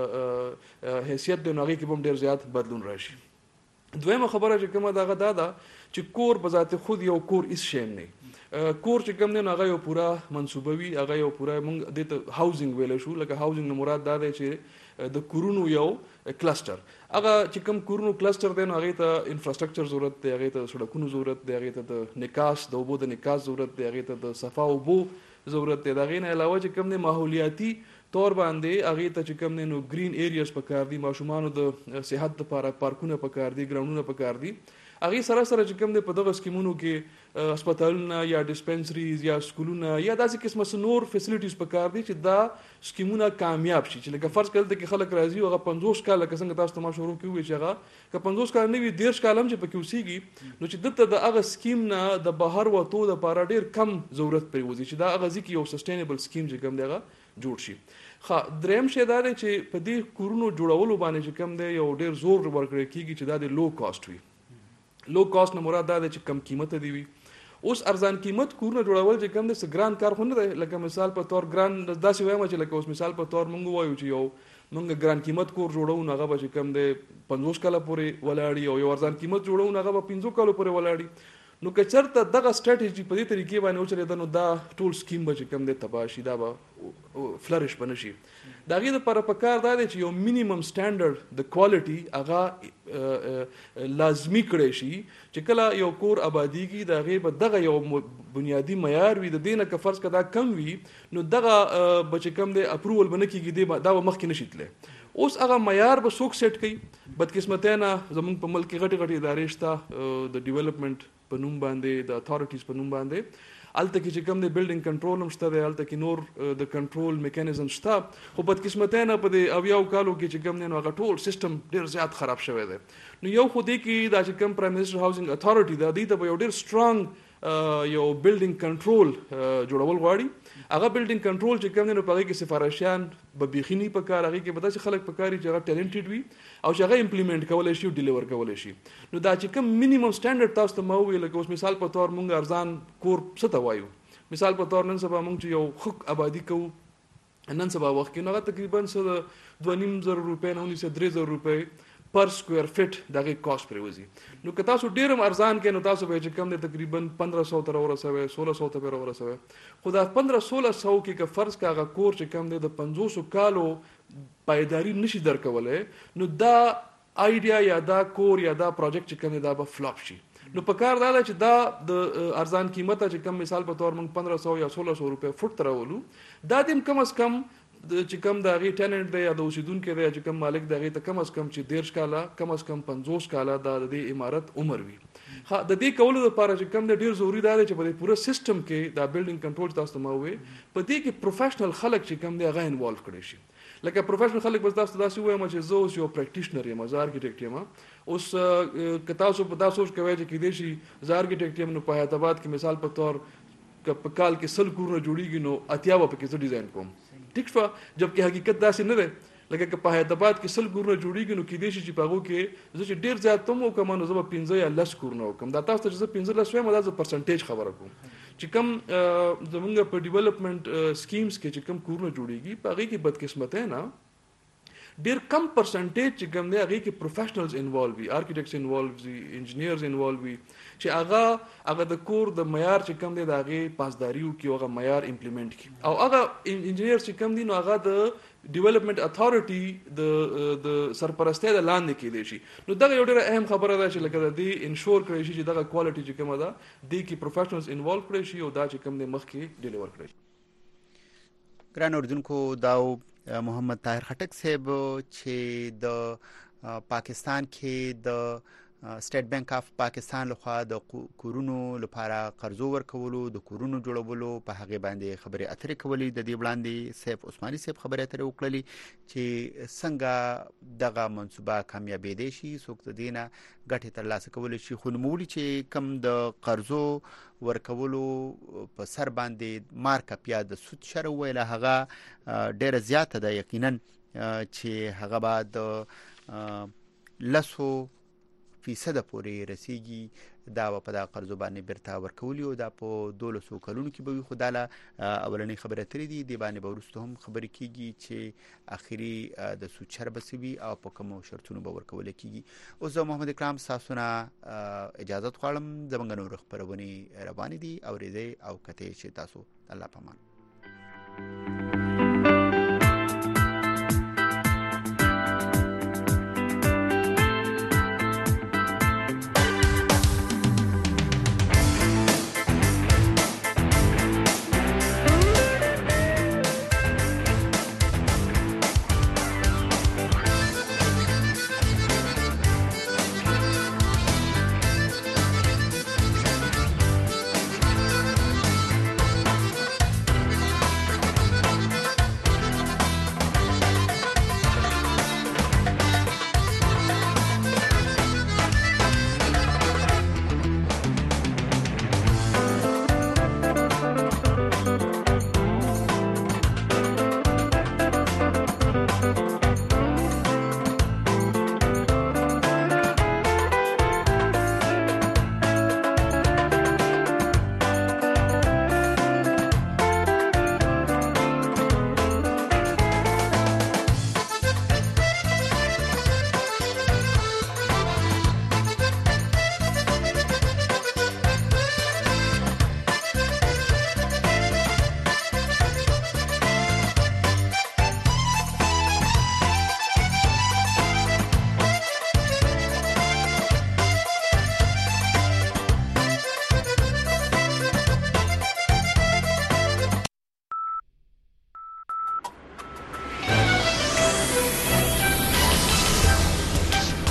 کم حیثیت دی نو هغې کې به هم ډېر زیات بدلون راشي. دویمه خبره چې کومه دغه دا ده چې کور په ذات خود یو کور هیڅ شی نه کور چې کوم دی نو هغه یو پوره منصوبه وي هغه یو پوره موږ دې ته هاوزینګ ویلی شو لکه هاوزینګ نه مراد دا دی چې د کورونو یو کلسټر هغه چې کوم کورونو کلسټر دی نو هغې ته انفراسټرکچر ضرورت دی هغې ته سړکونو ضرورت دی هغې ته د نکاس د اوبو د نکاس ضرورت دی هغې ته د صفا اوبو ضرورت دی د هغې نه علاوه چې کوم دی ماحولیاتي طور باندې هغې ته چې کوم دی نو ګرین ایریاز پکار دي ماشومانو د صحت دپاره پارکونه پکار دي ګراونډونه پکار دي هغې سره سره چې کوم دی په دغه سکیمونو کې هسپتالونه یا ډسپنسریز یا سکولونه یا داسې قسمه څه نور فیسلیټیز پکار دي چې دا سکیمونه کامیاب شي چې لکه فرض کړه دلته کې خلک راځي او هغه 50 کال لکه څنګه تاسو ته ما شروع کې وویل چې هغه که 50 کال نه وي 10 کال هم چې پکې اوسېږي نو چې دلته د هغه سکیم نه د بهر وتو دپاره ډېر کم ضرورت پرې وځي چې دا هغه ځي کې یو سسټینیبل سکیم چې کوم دی هغه جوړ شي. دریم شی دا دی چې په دې کورونو جوړولو باندې چې کوم دی یو ډېر زور ورکړی کېږي چې دا د لو کاسټ وي. لو کاسټ نه مراد دا دی چې کم قیمته دی وي. اوس ارزان قیمت کورونه جوړول چې کوم دی څه ګران کار خو نه دی لکه مثال په طور ګران داسې وایم چې لکه اوس مثال په طور موږ ووایو چې یو موږ ګران قیمت کور جوړو نو هغه به چې کوم دی 50 کاله پورې ولاړي او یو ارزان قیمت جوړو نو هغه به 15 کالو پورې ولاړي. نو که چرته دغه سټریټیجی په دې طریقې باندې وچلېده نو دا ټول سکیم به چې کوم دی تباه شي، دا به فلرش به نه شي. د هغې دپاره پکار دا دی چې یو مینیمم سټانډرډ د کوالټي هغه لازمي کړی شي چې کله یو کور آبادیږي د هغې به دغه یو بنیادي معیار وي. د دې نه که فرض که دا کم وي نو دغه به چې کوم دی اپروول به نه کېږي، دا به مخکې نه شي تللی. اوس هغه معیار به څوک سیټ کوي؟ بدقسمتۍ نه زمونږ په ملک کې غټې ادارې شته د ډیولپمنټ په نوم باندې، د اتھارټیز په نوم باندې. هلته کې چې کوم دی بلډینګ کنټرول هم شته دی، هلته کې نور د کنټرول میکانیزم شته، خو بدقسمتۍ نه په دې 70 کالو کې چې کوم دی نو هغه ټول سیستم ډېر زیات خراب شوی دی. نو یو خو دې کې دا چې کوم پرایم منسټر هاوسنګ اتھارټي ده، دوی ته به یو ډېر سټرانګ یو بلډینګ کنټرول جوړول غواړي. هغه بلډینګ کنټرول چې کوم دی نو په هغې کې سفارشیان به بیخي نه په کار، هغې کې به داسې خلک په کار چې هغه ټیلنټډ وي او چې هغه امپلیمنټ کولی شي او ډیلیور کولی شي. نو دا چې کوم مینیمم سټانډرډ تاسو ته ما وویل، لکه اوس مثال په طور مونږ ارزان کور څه ته وایو، مثال په طور نن سبا مونږ چې یو ښه آبادي کوو نن سبا وخت کې نو هغه تقریبا څه 2.5 روپۍ نه ونیسه 3,000 روپۍ پر سکویر فټ دغه کاست پرې وځي. نو که تاسو ډېر هم ارزان کړئ نو تاسو به چې کم دی تقریبا 1500 ته راورسوئ، 1600 ته به راورسوئ. خو دا 1500-1600 کې که فرض که هغه کور چې کم دی د 500 کالو پایداري نشي درکولی نو دا آیډیا یا دا کور یا دا پروجیکټ چې کم دی دا به فلاپ شي. نو په کار دا ده چې دا د ارزان قیمته چې کم مثال په طور موږ 1500 یا 1600 روپۍ فټ ته راولو، دا دې هم کم از کم چې کوم د هغې ټیننټ دی یا د اوسېدونکی دی یا چې کوم مالک د هغې ته کم از کم چې 13 کاله کم از کم 50 کاله دا د دې عمارت عمر وي. د دې کولو لپاره چې کوم دی ډېر ضروري دا دی چې په دې پوره سیسټم کې دا بلډینګ کنټرول تاسو ته ما وویل په دې کې پروفیشنل خلک چې کوم دی هغه انوالو کړی شي. لکه پروفیشنل خلک بس تاسو ته داسې ووایم چې زه اوس یو پریکټیشنر یم، زه ارکیټیکټ یم. اوس که تاسو په دا سوچ کوئ چې کیدای شي زه ارکیټیکټ یم نو په حیات آباد کې مثال په طور که په کال کې 100 کورونه جوړیږي نو 80 به پکې زه ډیزاین کوم، ټیک شوه. جبکې حقیقت داسې نه دی. لکه که په حیات آباد کې 100 کورونه جوړیږي نو کیدای شي چې په هغو کې زه چې ډېر زیات هم وکړم نو زه به 15 یا 10 کورونه وکړم. دا تاسو ته چې زه 15 وایم دا زه پرسنټیج خبره کوم چې کوم زمونږ په ډیولپمنټ سکیمز کې چې کوم کورونه جوړیږي په هغې کې بدقسمتۍ نه ډېر کم پرسنټیج چې کوم دی هغې کې پروفیشنلز انوالو وي، آرکیټیکټس انوالو وي، انجینیرز انوالو وي چې هغه د کور د معیار چې کوم دی د هغې پاسداري وکړي او هغه معیار امپلیمنټ کړي. او هغه انجینیر چې کوم دی نو هغه د ډیولپمنټ اتھارټي د سرپرستۍ د لاندې کېدی شي. نو دغه یو ډېره اهم خبره ده چې لکه د دې انشور کړی شي چې دغه کوالټي چې کومه ده دې کې پروفیشنلز انوالو کړی شي او دا چې کوم دی مخکې ډیلیور کړی شي. ګران اردوونکو دا محمد طاهر خټک صاحب چې د پاکستان کې د سټیټ بانک اف پاکستان لخوا د کورونو لپاره قرضو ورکولو د کورونو جوړولو په هغه باندې خبرې اترې کولې. د دې وړاندې سیف عثماني صاحب خبرې اترې وکړلې چې څنګه دغه منصوبه کامیابېدی شي، څوک د دې نه ګټې ترلاسه کولی شي. خو نوموړي چې کم د قرضو ورکولو په سر باندې مارکپ یا د سود شرح ویله هغه ډېره زیاته ده، یقینا چې هغه به د 10% پورې رسیږي. دا په دغه قرضو باندې بیرته ورکولي او دا په 1200 کلونو کې به وي. خو دا اولنۍ خبرې اترې دي، دې باندې به وروسته هم خبرې کېږي چې اخري د سود شرح به څه وي او په کومو شرطونو به ورکولی کېږي. اوس زه محمد اکرام ستاسو نه اجازت غواړم، زموږ نور خپرونې روانې دي، اورېدئ او کتئ چې تاسو الله په امان.